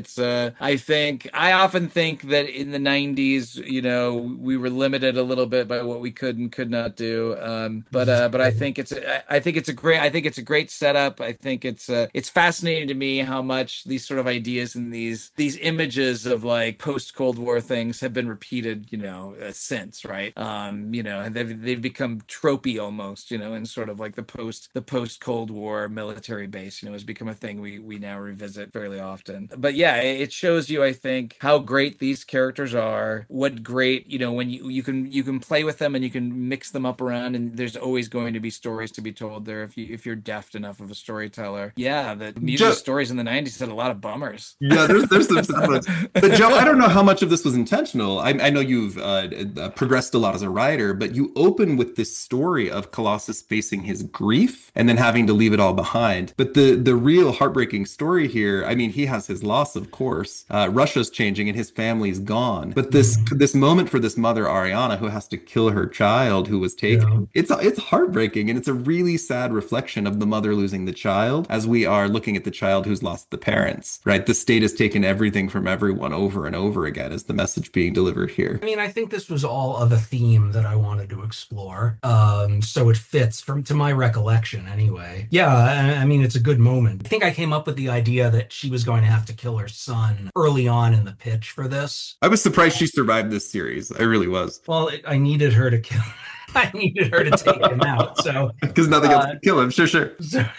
I often think that in the 90s, we were limited a little bit by what we could and could not do. But I think it's a great setup. I think it's fascinating to me how much these sort of ideas and these images of like post Cold War things have been repeated, since, right? They've become tropey almost, in sort of like the post Cold War military base, has become a thing we now revisit fairly often. But yeah, it shows you, I think, how great these characters are. What great, when you can play with them and you can mix them up around, and there's always going to be stories to be told there if you're deft enough of a storyteller. Yeah, the music stories in the 90s had a lot of bummers. Yeah, there's some. But Joe, I don't know how much of this was intentional. I know you've progressed a lot as a writer, but you open with this story of Colossus facing his grief and then having to leave it all behind. But the real heartbreaking story here, he has his loss, of course. Russia's changing and his family's gone. But this moment for this mother, Ariana, who has to kill her child who was taken, it's heartbreaking, and it's a really sad reflection of the mother losing the child as we are looking at the child who's lost the parents, right? The state has taken everything from everyone over and over again is the message being delivered here. I think this was all of a theme that I wanted to explore. So it fits to my recollection anyway. Yeah, it's a good moment. I think I came up with the idea that she was going to have to kill her son early on in the pitch for this. I was surprised she survived this series. I really was. Well, I needed her to kill I needed her to take him out. So because nothing else could kill him. Sure.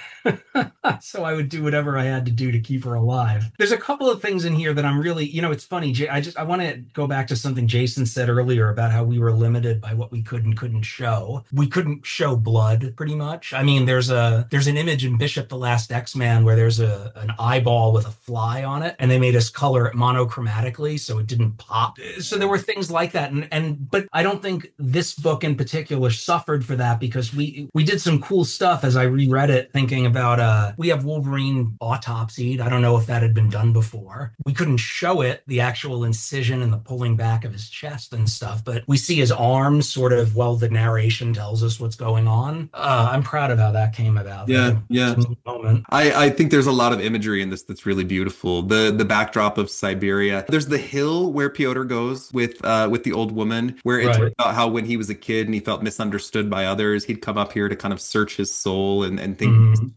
So I would do whatever I had to do to keep her alive. There's a couple of things in here that I'm really, it's funny. I want to go back to something Jason said earlier about how we were limited by what we could and couldn't show. We couldn't show blood pretty much. There's an image in Bishop the Last X-Man where there's an eyeball with a fly on it, and they made us color it monochromatically so it didn't pop. So there were things like that. But I don't think this book in particular suffered for that, because we did some cool stuff as I reread it, thinking about we have Wolverine autopsied. I don't know if that had been done before. We couldn't show it, the actual incision and the pulling back of his chest and stuff, but we see his arms sort of while the narration tells us what's going on. I'm proud of how that came about. Yeah. Moment. I think there's a lot of imagery in this that's really beautiful. The backdrop of Siberia. There's the hill where Piotr goes with the old woman, where it's about how when he was a kid and he felt misunderstood by others, he'd come up here to kind of search his soul and think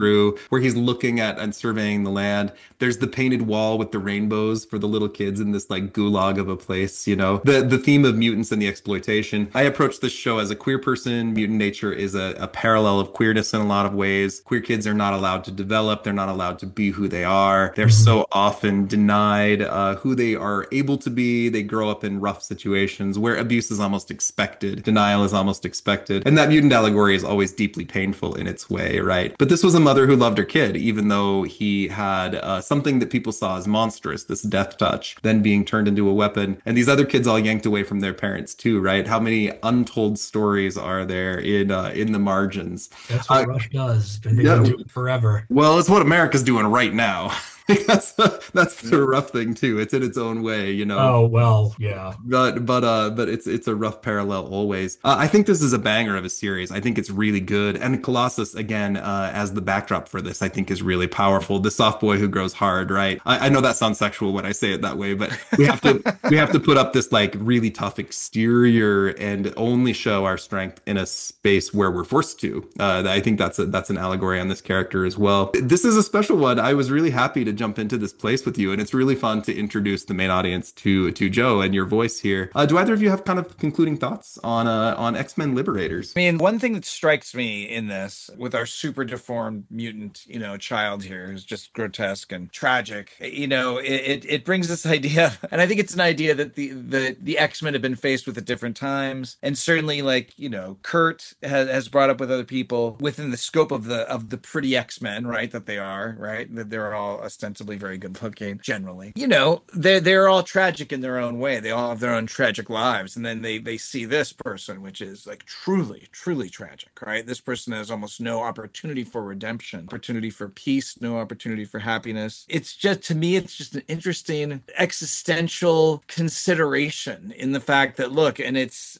through where he's looking at and surveying the land. There's the painted wall with the rainbows for the little kids in this like gulag of a place, you know, the theme of mutants and the exploitation. I approach this show as a queer person. Mutant nature is a parallel of queerness in a lot of ways. Queer kids are not allowed to develop. They're not allowed to be who they are. They're so often denied who they are able to be. They grow up in rough situations where abuse is almost expected. Denial is almost expected. And that mutant allegory is always deeply painful in its way, right? But this was a mother who loved her kid, even though he had something that people saw as monstrous, this death touch, then being turned into a weapon. And these other kids all yanked away from their parents too, right? How many untold stories are there in the margins? That's what Rush does. They've been doing it forever. Well, it's what America's doing right now. that's the rough thing too. It's in its own way, you know. Oh well, yeah. But it's a rough parallel always. I think this is a banger of a series. I think it's really good. And Colossus again as the backdrop for this, I think is really powerful. The soft boy who grows hard, right? I know that sounds sexual when I say it that way, but we have to put up this like really tough exterior and only show our strength in a space where we're forced to. I think that's an allegory on this character as well. This is a special one. I was really happy to jump into this place with you, and it's really fun to introduce the main audience to Joe and your voice here. Do either of you have kind of concluding thoughts on X-Men Liberators? I mean, one thing that strikes me in this with our super deformed mutant, you know, child here who's just grotesque and tragic, you know, it brings this idea, and I think it's an idea that the X-Men have been faced with at different times, and certainly like, you know, Kurt has brought up with other people within the scope of the pretty X-Men, right, that they are, right, that they're all ostensibly very good looking generally, you know, they're all tragic in their own way. They all have their own tragic lives, and then they see this person, which is like truly tragic, right? This person has almost no opportunity for redemption, opportunity for peace, no opportunity for happiness. It's just, to me, it's just an interesting existential consideration in the fact that, look, and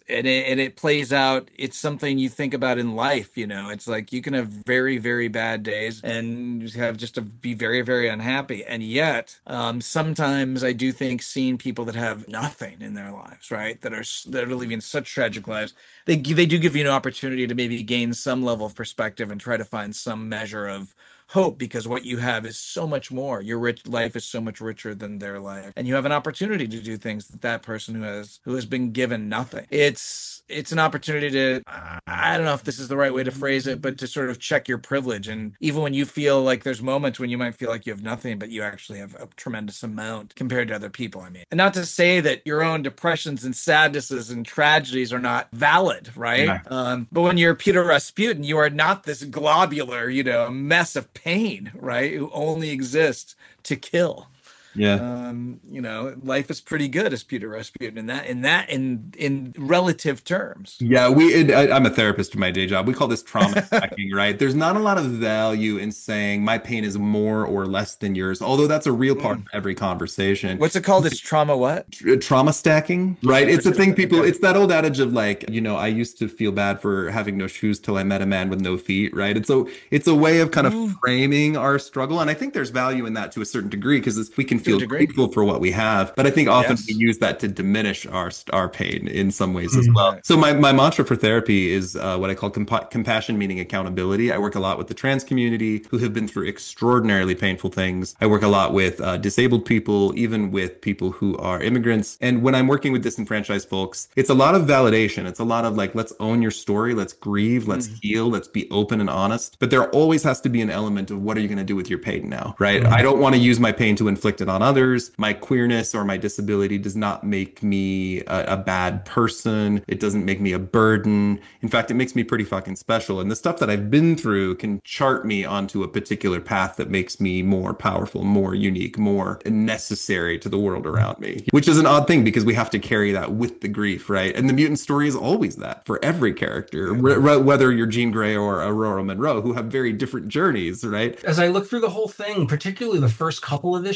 it plays out, it's something you think about in life, you know. It's like you can have very, very bad days and just have just to be very, very unhappy. And yet, sometimes I do think seeing people that have nothing in their lives, right, that are living such tragic lives, they do give you an opportunity to maybe gain some level of perspective and try to find some measure of hope, because what you have is so much more. Your life is so much richer than their life, and you have an opportunity to do things that person who has been given nothing. It's an opportunity to, I don't know if this is the right way to phrase it, but to sort of check your privilege. And even when you feel like there's moments when you might feel like you have nothing, but you actually have a tremendous amount compared to other people. I mean, and not to say that your own depressions and sadnesses and tragedies are not valid, right? Yeah. But when you're Peter Rasputin, you are not this globular, you know, mess of pain, right? Who only exists to kill. Yeah. You know, life is pretty good as Peter Rasputin in relative terms. Yeah, I'm a therapist in my day job. We call this trauma stacking, right? There's not a lot of value in saying my pain is more or less than yours, although that's a real part of every conversation. What's it called? It's trauma what? Trauma stacking, right? It's a thing people, it's that old adage of like, you know, I used to feel bad for having no shoes till I met a man with no feet, right? And so it's a way of kind of framing our struggle. And I think there's value in that to a certain degree, because we can feel grateful for what we have, but I think often we use that to diminish our pain in some ways as well. So my mantra for therapy is what I call compassion, meaning accountability. I work a lot with the trans community who have been through extraordinarily painful things. I work a lot with disabled people, even with people who are immigrants. And when I'm working with disenfranchised folks, it's a lot of validation. It's a lot of like, let's own your story, let's grieve, let's heal, let's be open and honest. But there always has to be an element of what are you going to do with your pain now, right? I don't want to use my pain to inflict it on others. My queerness or my disability does not make me a bad person. It doesn't make me a burden. In fact, it makes me pretty fucking special. And the stuff that I've been through can chart me onto a particular path that makes me more powerful, more unique, more necessary to the world around me, which is an odd thing because we have to carry that with the grief, right? And the mutant story is always that for every character, whether you're Jean Grey or Aurora Monroe, who have very different journeys, right? As I look through the whole thing, particularly the first couple of issues, I love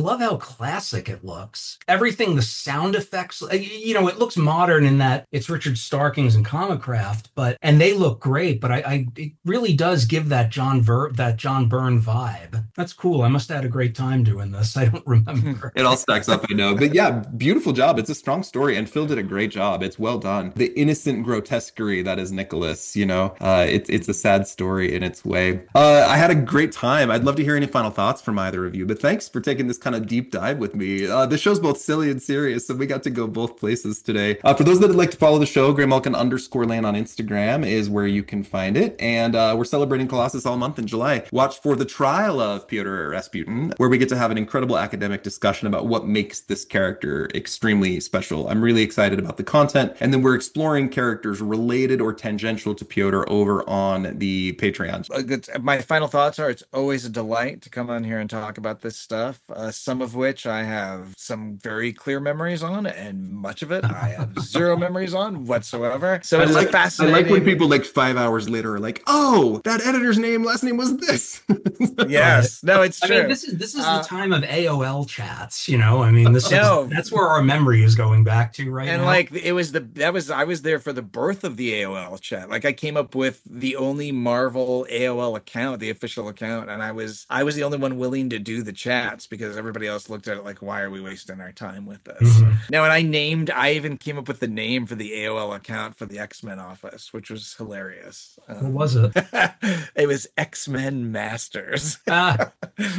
love how classic it looks. Everything, the sound effects, it looks modern in that it's Richard Starkings and Comicraft, and they look great, but it really does give that John Byrne vibe. That's cool. I must have had a great time doing this. I don't remember. It all stacks up, I know. But yeah, beautiful job. It's a strong story, and Phil did a great job. It's well done. The innocent grotesquerie that is Nicholas, it's a sad story in its way. I had a great time. I'd love to hear any final thoughts from either of you, but thanks for taking this kind of deep dive with me. This show's both silly and serious, so we got to go both places today. For those that would like to follow the show, GrayMalkin_Lane on Instagram is where you can find it. And we're celebrating Colossus all month in July. Watch for The Trial of Pyotr Rasputin, where we get to have an incredible academic discussion about what makes this character extremely special. I'm really excited about the content. And then we're exploring characters related or tangential to Pyotr over on the Patreon. My final thoughts are, it's always a delight to come on here and talk about this stuff, some of which I have some very clear memories on, and much of it I have zero memories on whatsoever. So it's fascinating. I like when people 5 hours later are like, oh, that editor's last name was this. Yes. No, it's true. I mean, this is the time of AOL chats, that's where our memory is going back to right now. And I was there for the birth of the AOL chat. I came up with the only Marvel AOL account, the official account, and I was the only one willing to do the chats because everybody else looked at it like, why are we wasting our time with this? Mm-hmm. Now, and I even came up with the name for the AOL account for the X-Men office, which was hilarious. What was it? It was X-Men Masters. I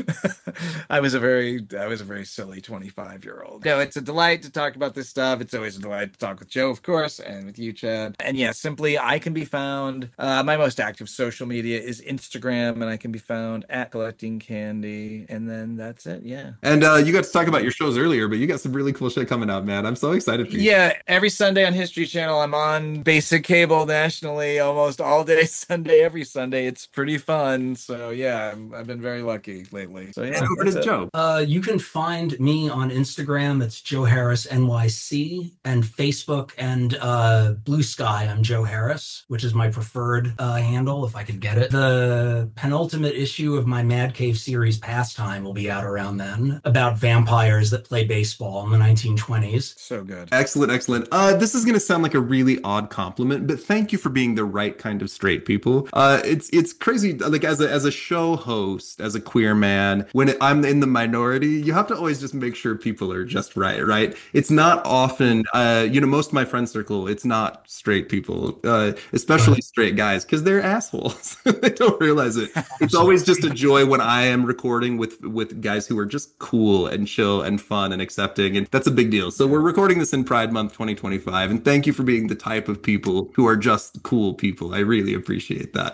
was a very silly 25-year-old. No, it's a delight to talk about this stuff. It's always a delight to talk with Joe, of course, and with you, Chad. And yeah, simply, I can be found, my most active social media is Instagram, and I can be found at Collecting Candy, and then that's it. Yeah. And you got to talk about your shows earlier, but you got some really cool shit coming out, man. I'm so excited for you. Yeah, every Sunday on History Channel, I'm on basic cable nationally, almost all day Sunday, every Sunday. It's pretty fun. So yeah, I've been very lucky lately. So yeah, where does Joe? You can find me on Instagram. It's Joe Harris NYC, and Facebook and Blue Sky. I'm Joe Harris, which is my preferred handle if I could get it. The penultimate issue of my Mad Cave series Pastime will be out around then, about vampires that play baseball in the 1920s. So good. Excellent. This is going to sound like a really odd compliment, but thank you for being the right kind of straight people. It's crazy. As a show host, as a queer man, when I'm in the minority, you have to always just make sure people are just right? It's not often, most of my friend circle, it's not straight people, especially straight guys, because they're assholes. They don't realize it. It's always just a joy when I am recording with guys who are just cool and chill and fun and accepting, and that's a big deal. So we're recording this in Pride Month 2025, and thank you for being the type of people who are just cool people. I really appreciate that.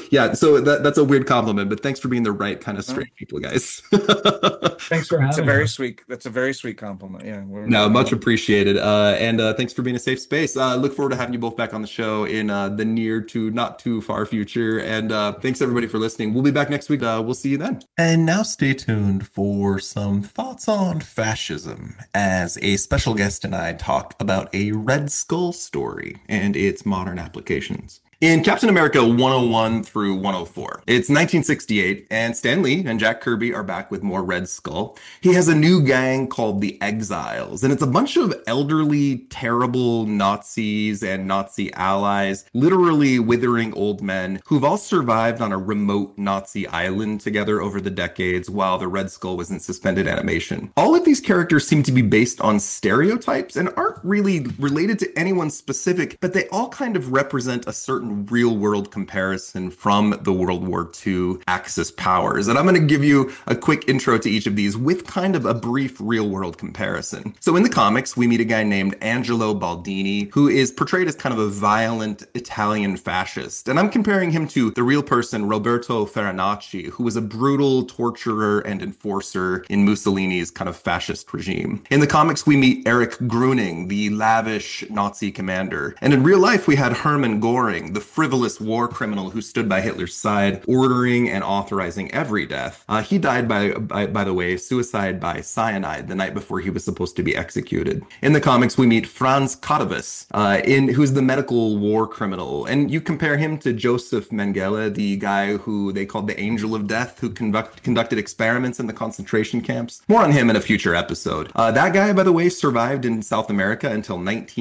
So that's a weird compliment, but thanks for being the right kind of straight people, guys. Thanks for having me. That's a very sweet compliment. Yeah. Much appreciated. And thanks for being a safe space. Look forward to having you both back on the show in the near to not too far future. And thanks everybody for listening. We'll be back next week. We'll see you then. And now stay tuned for some thoughts on fascism as a special guest and I talk about a Red Skull story and its modern applications. In Captain America 101 through 104, it's 1968, and Stan Lee and Jack Kirby are back with more Red Skull. He has a new gang called the Exiles, and it's a bunch of elderly, terrible Nazis and Nazi allies, literally withering old men who've all survived on a remote Nazi island together over the decades while the Red Skull was in suspended animation. All of these characters seem to be based on stereotypes and aren't really related to anyone specific, but they all kind of represent a certain real-world comparison from the World War II Axis powers. And I'm going to give you a quick intro to each of these with kind of a brief real-world comparison. So in the comics, we meet a guy named Angelo Baldini, who is portrayed as kind of a violent Italian fascist. And I'm comparing him to the real person, Roberto Farinacci, who was a brutal torturer and enforcer in Mussolini's kind of fascist regime. In the comics, we meet Erich Gruning, the lavish Nazi commander. And in real life, we had Hermann Göring, the frivolous war criminal who stood by Hitler's side, ordering and authorizing every death. He died by the way, suicide by cyanide the night before he was supposed to be executed. In the comics, we meet Franz Kottovus, who's the medical war criminal, and you compare him to Joseph Mengele, the guy who they called the Angel of Death, who conducted experiments in the concentration camps. More on him in a future episode. That guy, by the way, survived in South America until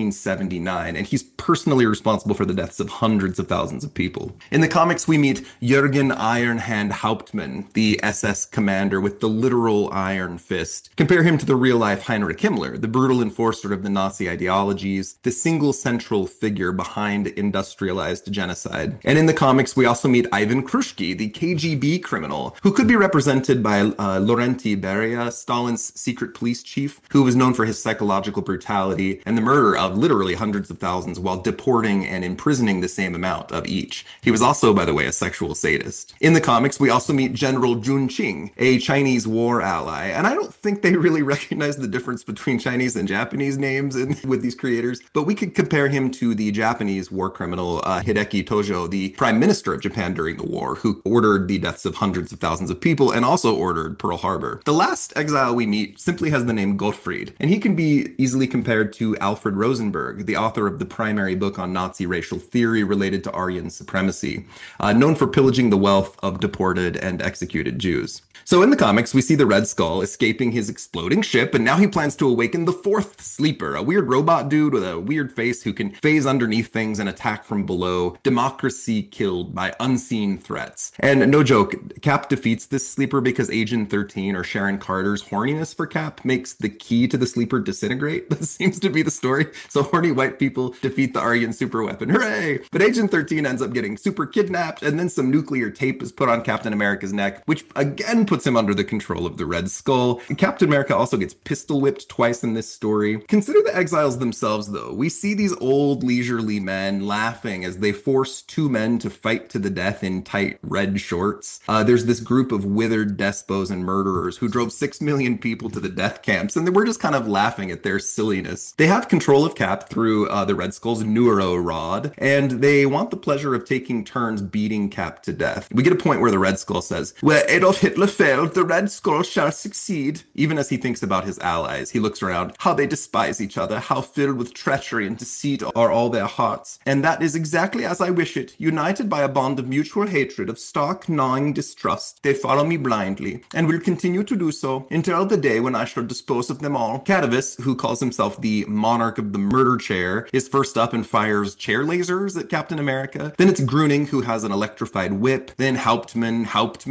1979, and he's personally responsible for the deaths of hundreds of thousands of people. In the comics, we meet Jürgen Ironhand Hauptmann, the SS commander with the literal iron fist. Compare him to the real-life Heinrich Himmler, the brutal enforcer of the Nazi ideologies, the single central figure behind industrialized genocide. And in the comics, we also meet Ivan Krushky, the KGB criminal, who could be represented by Laurenti Beria, Stalin's secret police chief, who was known for his psychological brutality and the murder of literally hundreds of thousands while deporting and imprisoning the same amount of each. He was also, by the way, a sexual sadist. In the comics, we also meet General Jun Qing, a Chinese war ally, and I don't think they really recognize the difference between Chinese and Japanese names with these creators, but we could compare him to the Japanese war criminal Hideki Tojo, the prime minister of Japan during the war, who ordered the deaths of hundreds of thousands of people and also ordered Pearl Harbor. The last exile we meet simply has the name Gottfried, and he can be easily compared to Alfred Rosenberg, the author of the primary book on Nazi racial theory related to Aryan supremacy, known for pillaging the wealth of deported and executed Jews. So in the comics, we see the Red Skull escaping his exploding ship, and now he plans to awaken the fourth sleeper, a weird robot dude with a weird face who can phase underneath things and attack from below. Democracy killed by unseen threats. And no joke, Cap defeats this sleeper because Agent 13 or Sharon Carter's horniness for Cap makes the key to the sleeper disintegrate. That seems to be the story. So horny white people defeat the Aryan superweapon. Hooray! But Agent 13 ends up getting super kidnapped, and then some nuclear tape is put on Captain America's neck, which again puts him under the control of the Red Skull. Captain America also gets pistol whipped twice in this story. Consider the exiles themselves, though. We see these old leisurely men laughing as they force two men to fight to the death in tight red shorts. There's this group of withered despots and murderers who drove 6 million people to the death camps, and we're just kind of laughing at their silliness. They have control of Cap through the Red Skull's neuro rod, and they want the pleasure of taking turns beating Cap to death. We get a point where the Red Skull says, "Where Adolf Hitler failed, the Red Skull shall succeed." Even as he thinks about his allies, he looks around. How they despise each other, how filled with treachery and deceit are all their hearts. And that is exactly as I wish it. United by a bond of mutual hatred, of stark, gnawing distrust, they follow me blindly, and will continue to do so until the day when I shall dispose of them all. Kottovus, who calls himself the monarch of the murder chair, is first up and fires chair lasers at Captain America. Then it's Gruning, who has an electrified whip. Then Hauptmann,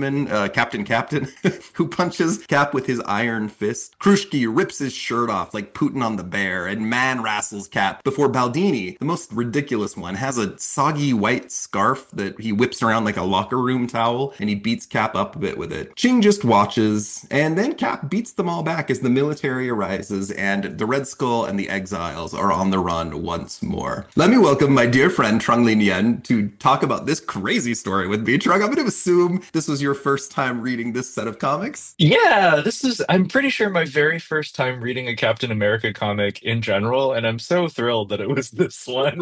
Captain, who punches Cap with his iron fist. Krushky rips his shirt off like Putin on the bear and man wrestles Cap before Baldini, the most ridiculous one, has a soggy white scarf that he whips around like a locker room towel, and he beats Cap up a bit with it. Ching just watches, and then Cap beats them all back as the military arises and the Red Skull and the exiles are on the run once more. Let me welcome my dear friend Trung Le Nguyen to talk about this crazy story with me. Trung, I'm going to assume this was your first time reading this set of comics? Yeah, I'm pretty sure my very first time reading a Captain America comic in general, and I'm so thrilled that it was this one.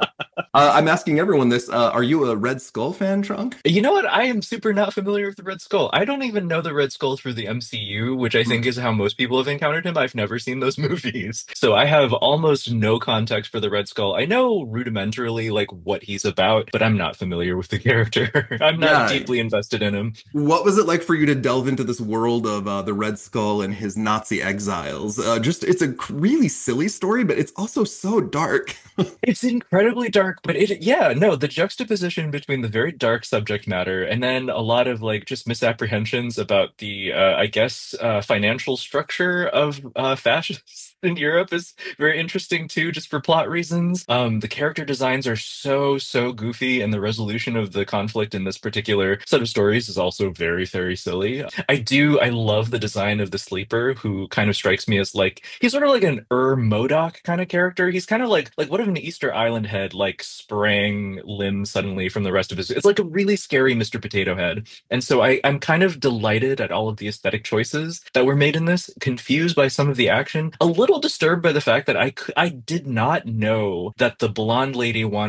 I'm asking everyone this. Are you a Red Skull fan, Trung? You know what? I am super not familiar with the Red Skull. I don't even know the Red Skull through the MCU, which I think is how most people have encountered him. I've never seen those movies. So I have almost no context for the Red Skull. I know rudimentarily like what he's about, but I'm not familiar with the character. I'm not deeply invested in him. What was it like for you to delve into this world of the Red Skull and his Nazi exiles? It's a really silly story, but it's also so dark. It's incredibly dark, but the juxtaposition between the very dark subject matter and then a lot of like just misapprehensions about the, financial structure of fascists in Europe is very interesting too, just for plot reasons. The character designs are so goofy, and the resolution of the conflict in this particular set of stories is also very, very silly. I love the design of the Sleeper, who kind of strikes me as like, he's sort of like an Modoc kind of character. He's kind of like what if an Easter Island head like sprang limbs suddenly from the rest of his, it's like a really scary Mr. Potato Head. And so I'm kind of delighted at all of the aesthetic choices that were made in this, confused by some of the action, a little disturbed by the fact that I did not know that the blonde lady wandering around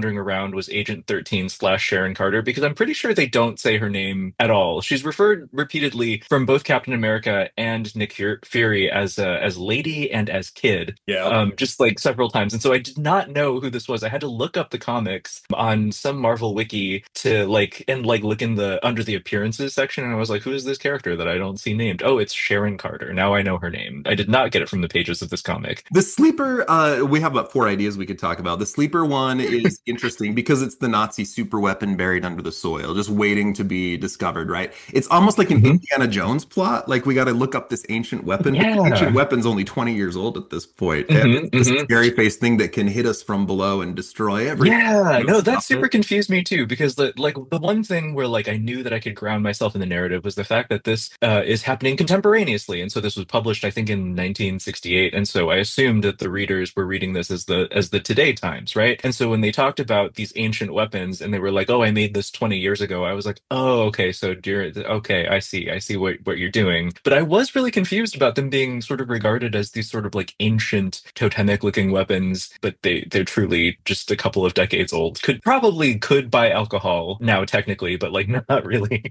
found was Agent 13 / Sharon Carter, because I'm pretty sure they don't say her name at all. She's referred repeatedly from both Captain America and Nick Fury as Lady and as Kid. Yeah. Just like several times. And so I did not know who this was. I had to look up the comics on some Marvel wiki to look in the under the appearances section, and I was like, who is this character that I don't see named? Oh, it's Sharon Carter. Now I know her name. I did not get it from the pages of this comic. The sleeper, we have about 4 ideas we could talk about. The sleeper one is interesting because it's the Nazi super weapon buried under the soil, just waiting to be discovered, right? It's almost like an Indiana Jones plot. Like, we got to look up this ancient weapon. Yeah. The ancient weapon's only 20 years old at this point. And it's this scary face thing that can hit us from below and destroy everything. Yeah, no, that super confused me too, because the one thing where like I knew that I could ground myself in the narrative was the fact that this is happening contemporaneously, and so this was published, I think, in 1968, and so I assumed that the readers were reading this as the today times, right? And so when they talked about these ancient weapons, and they were like, "Oh, I made this 20 years ago," I was like, "Oh, okay, so okay, I see what you're doing." But I was really confused about them being sort of regarded as these sort of like ancient totemic-looking weapons, but they're truly just a couple of decades old. Could buy alcohol now technically, but like not really.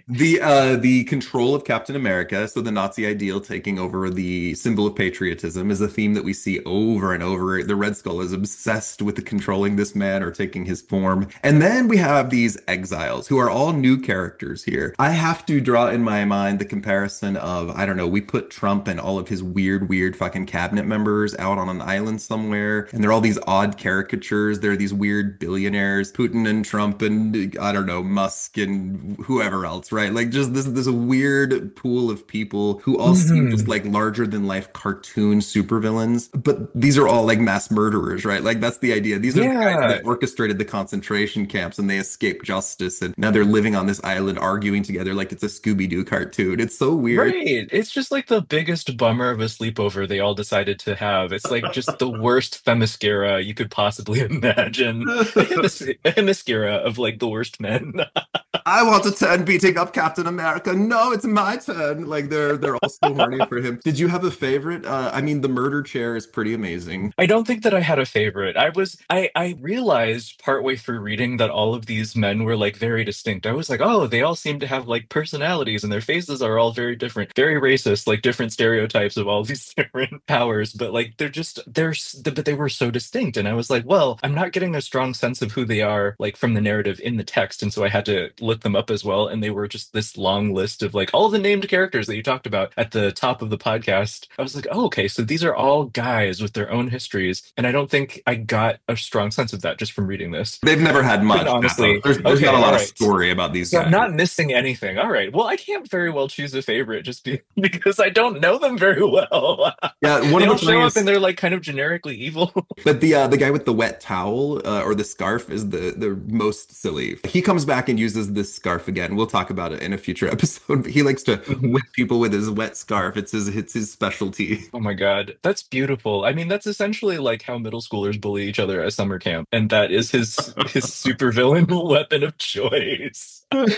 The control of Captain America, so the Nazi ideal taking over the symbol of patriotism, is a theme that we see over and over. The Red Skull is obsessed with controlling this man or taking his form. And then we have these exiles who are all new characters here. I have to draw in my mind the comparison of, I don't know, we put Trump and all of his weird fucking cabinet members out on an island somewhere, and they're all these odd caricatures. They're these weird billionaires, Putin and Trump and, I don't know, Musk and whoever else, right? Like, just this weird pool of people who all seem just like larger than life cartoon supervillains, but these are all like mass murderers, right? Like, that's the idea. These are the guys that orchestrated the concentration camps, and they escaped justice, and now they're living on this island arguing together like it's a Scooby-Doo cartoon. It's so weird. Right. It's just like the biggest bummer of a sleepover they all decided to have. It's like just the worst Themyscira you could possibly imagine. A Themyscira of like the worst men. I want a turn beating up Captain America. No, it's my turn. Like, they're all so horny for him. Did you have a favorite? I mean, the murder chair is pretty amazing. I don't think that I had a favorite. I realized partway through reading that all of these men were like very distinct. I was like, oh, they all seem to have like personalities, and their faces are all very different, very racist, like different stereotypes of all these different powers. But like but they were so distinct, and I was like, well, I'm not getting a strong sense of who they are like from the narrative in the text, and so I had to look them up as well. And they were just this long list of like all the named characters that you talked about at the top of the podcast. I was like, oh, okay, so these are all guys with their own histories, and I don't think I got a strong sense of that just from reading this. They've never had much. Honestly, there's not a lot of story about these guys. I'm not missing anything. All right. Well, I can't very well choose a favorite just because I don't know them very well. Yeah, one they of all the show things, up and they're like kind of generically evil. But the guy with the wet towel or the scarf is the most silly. He comes back and uses this scarf again. We'll talk about it in a future episode. He likes to whip people with his wet scarf. It's his specialty. Oh my God, that's beautiful. I mean, that's essentially like how middle schoolers bully each other at summer camp, and that is his supervillain weapon of choice.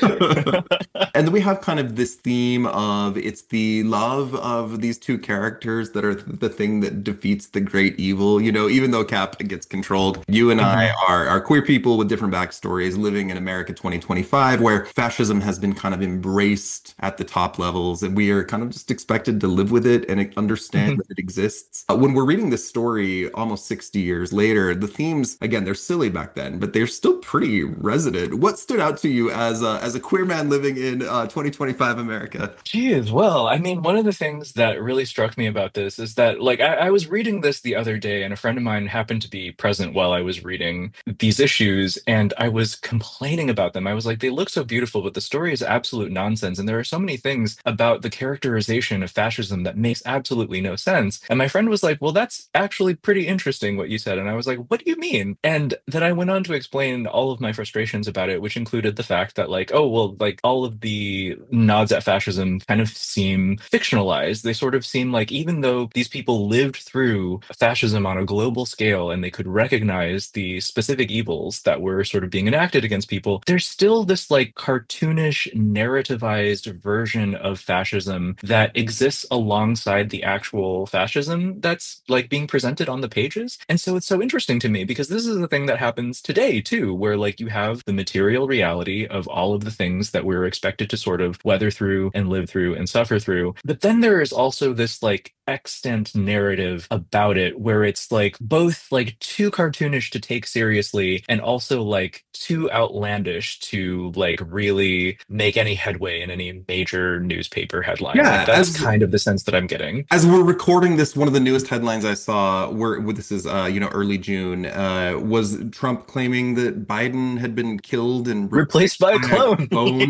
And then we have kind of this theme of it's the love of these two characters that are the thing that defeats the great evil. You know, even though Cap gets controlled, you and I are queer people with different backstories living in America 2025, where fascism has been kind of embraced at the top levels, and we are kind of just expected to live with it and understand that it exists. When we're reading this story almost 60 years later, the themes, again, they're silly back then, but they're still pretty resonant. What stood out to you as a queer man living in 2025 America? Geez, well, I mean, one of the things that really struck me about this is that, like, I was reading this the other day, and a friend of mine happened to be present while I was reading these issues, and I was complaining about them. I was like, they look so beautiful, but the story is absolute nonsense, and there are so many things about the characterization of fascism that makes absolutely no sense. And my friend was like, well, that's actually pretty interesting what you said. And I was like, what do you mean? And then I went on to explain all of my frustrations about it, which included the fact that, like, oh, well, like, all of the nods at fascism kind of seem fictionalized. They sort of seem like, even though these people lived through fascism on a global scale and they could recognize the specific evils that were sort of being enacted against people, there's still this like like cartoonish, narrativized version of fascism that exists alongside the actual fascism that's like being presented on the pages. And so it's so interesting to me because this is a thing that happens today too, where like you have the material reality of all of the things that we're expected to sort of weather through and live through and suffer through. But then there is also this like extant narrative about it where it's like both like too cartoonish to take seriously and also like too outlandish to like really make any headway in any major newspaper headline. Yeah, like, that's kind of the sense that I'm getting. As we're recording this, one of the newest headlines I saw, where this is early June, was Trump claiming that Biden had been killed and replaced by a clone.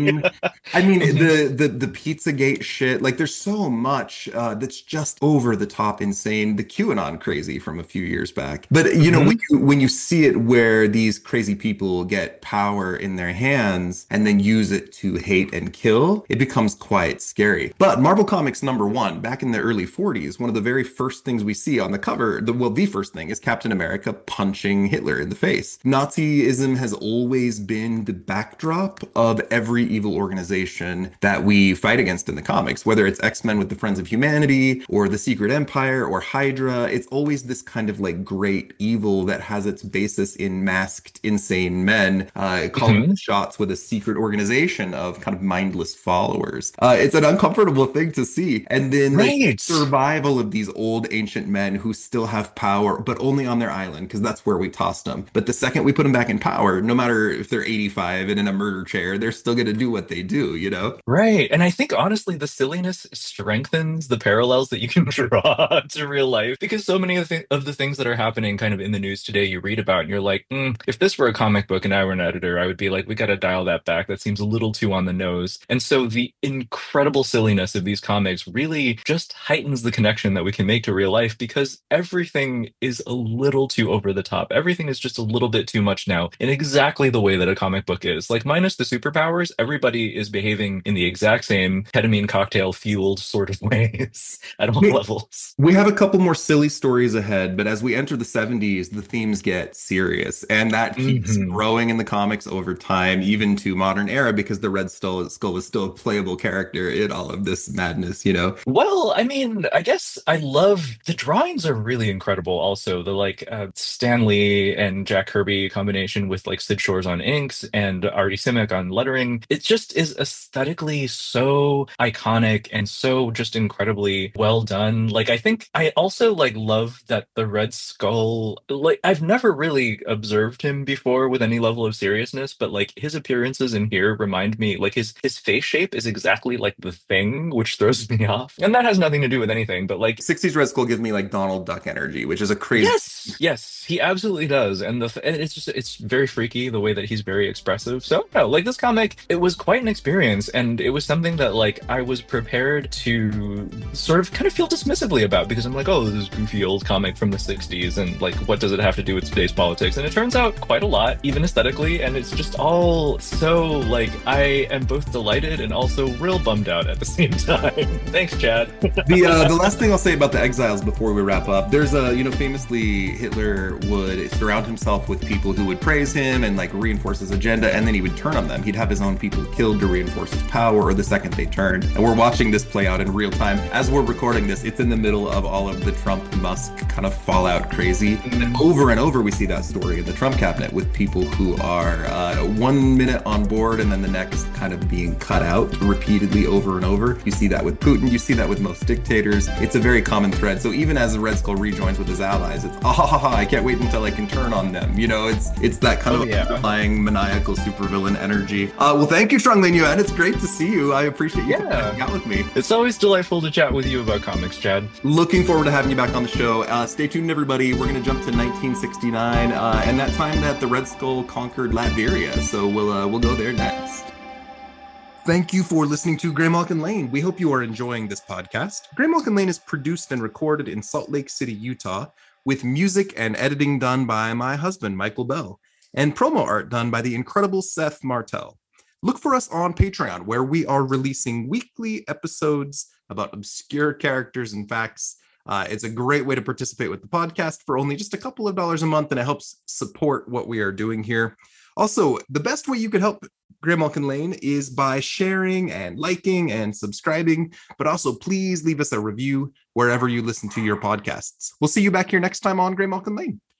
I mean, the Pizzagate shit, like there's so much that's just over the top insane. The QAnon crazy from a few years back. But you know, when you see it where these crazy people get power in their hands and then use it to hate and kill, it becomes quite scary. But Marvel Comics #1, back in the early 40s, one of the very first things we see on the cover, the first thing is Captain America punching Hitler in the face. Nazism has always been the backdrop of every evil organization that we fight against in the comics, whether it's X-Men with the Friends of Humanity or the Secret Empire or Hydra. It's always this kind of like great evil that has its basis in masked, insane men calling shots with a secret organization of kind of mindless followers. It's an uncomfortable thing to see. And then the survival of these old ancient men who still have power, but only on their island, because that's where we tossed them. But the second we put them back in power, no matter if they're 85 and in a murder chair, they're still going to do what they do, you know? Right. And I think honestly, the silliness strengthens the parallels that you can draw to real life, because so many of the things that are happening kind of in the news today you read about and you're like, if this were a comic book and I were an editor, I would be like, we got to dial that back. That seems a little too on the nose. And so the incredible silliness of these comics really just heightens the connection that we can make to real life, because everything is a little too over the top. Everything is just a little bit too much now in exactly the way that a comic book is. Like, minus the superpowers, everybody is behaving in the exact same ketamine cocktail fueled sort of ways at all levels. We have a couple more silly stories ahead, but as we enter the 70s, the themes get serious, and that keeps growing in the comics over time, even to modern era, because the Red Skull is still a playable character in all of this madness, you know? Well, I mean, I guess I love the drawings are really incredible. Also, the like Stan Lee and Jack Kirby combination with like Sid Shores on inks and Artie Simek on lettering. It just is aesthetically so iconic and so just incredibly well done. Like, I think I also like love that the Red Skull, like, I've never really observed him before with any level of seriousness, but like his appearances in here remind me, like his face shape is exactly like the Thing, which throws me off. And that has nothing to do with anything, but like 60s Red Skull gives me like Donald Duck energy, which is a crazy. Yes, he absolutely does. And it's very freaky the way that he's very expressive. So no, like this comic, it was quite an experience, and it was something that like I was prepared to sort of kind of feel dismissively about, because I'm like, oh, this is goofy old comic from the 60s, and like what does it have to do with today's politics? And it turns out quite a lot, even aesthetically, and it's just all so like I am both delighted and also real bummed out at the same time. Thanks, Chad. The last thing I'll say about the Exiles before we wrap up, there's famously Hitler would surround himself with people who would praise him and like reinforce his agenda, and then he would turn on them. He'd have his own people killed to reinforce his power, or the second they turned. And we're watching this play out in real time. As we're recording this, it's in the middle of all of the Trump-Musk kind of fallout crazy. And over and over we see that story in the Trump cabinet, with people who are 1 minute on board and then the next kind of being cut out repeatedly over and over. You see that with Putin, you see that with most dictators. It's a very common thread. So even as the Red Skull rejoins with his allies, it's I can't wait until I can turn on them. You know, it's that kind of underlying maniacal supervillain energy. Well, thank you, Trung Le Nguyen. It's great to see you. I appreciate you hanging out with me. It's always delightful to chat with you about comics, Chad. Looking forward to having you back on the show. Stay tuned, everybody. We're going to jump to 1969 and that time that the Red Skull conquered Latveria. So we'll go there next. Thank you for listening to Graymalkin Lane. We hope you are enjoying this podcast. Graymalkin Lane is produced and recorded in Salt Lake City, Utah, with music and editing done by my husband, Michael Bell, and promo art done by the incredible Seth Martell. Look for us on Patreon, where we are releasing weekly episodes about obscure characters and facts. It's a great way to participate with the podcast for only just a couple of dollars a month, and it helps support what we are doing here. Also, the best way you could help Graymalkin Lane is by sharing and liking and subscribing, but also please leave us a review wherever you listen to your podcasts. We'll see you back here next time on Graymalkin Lane.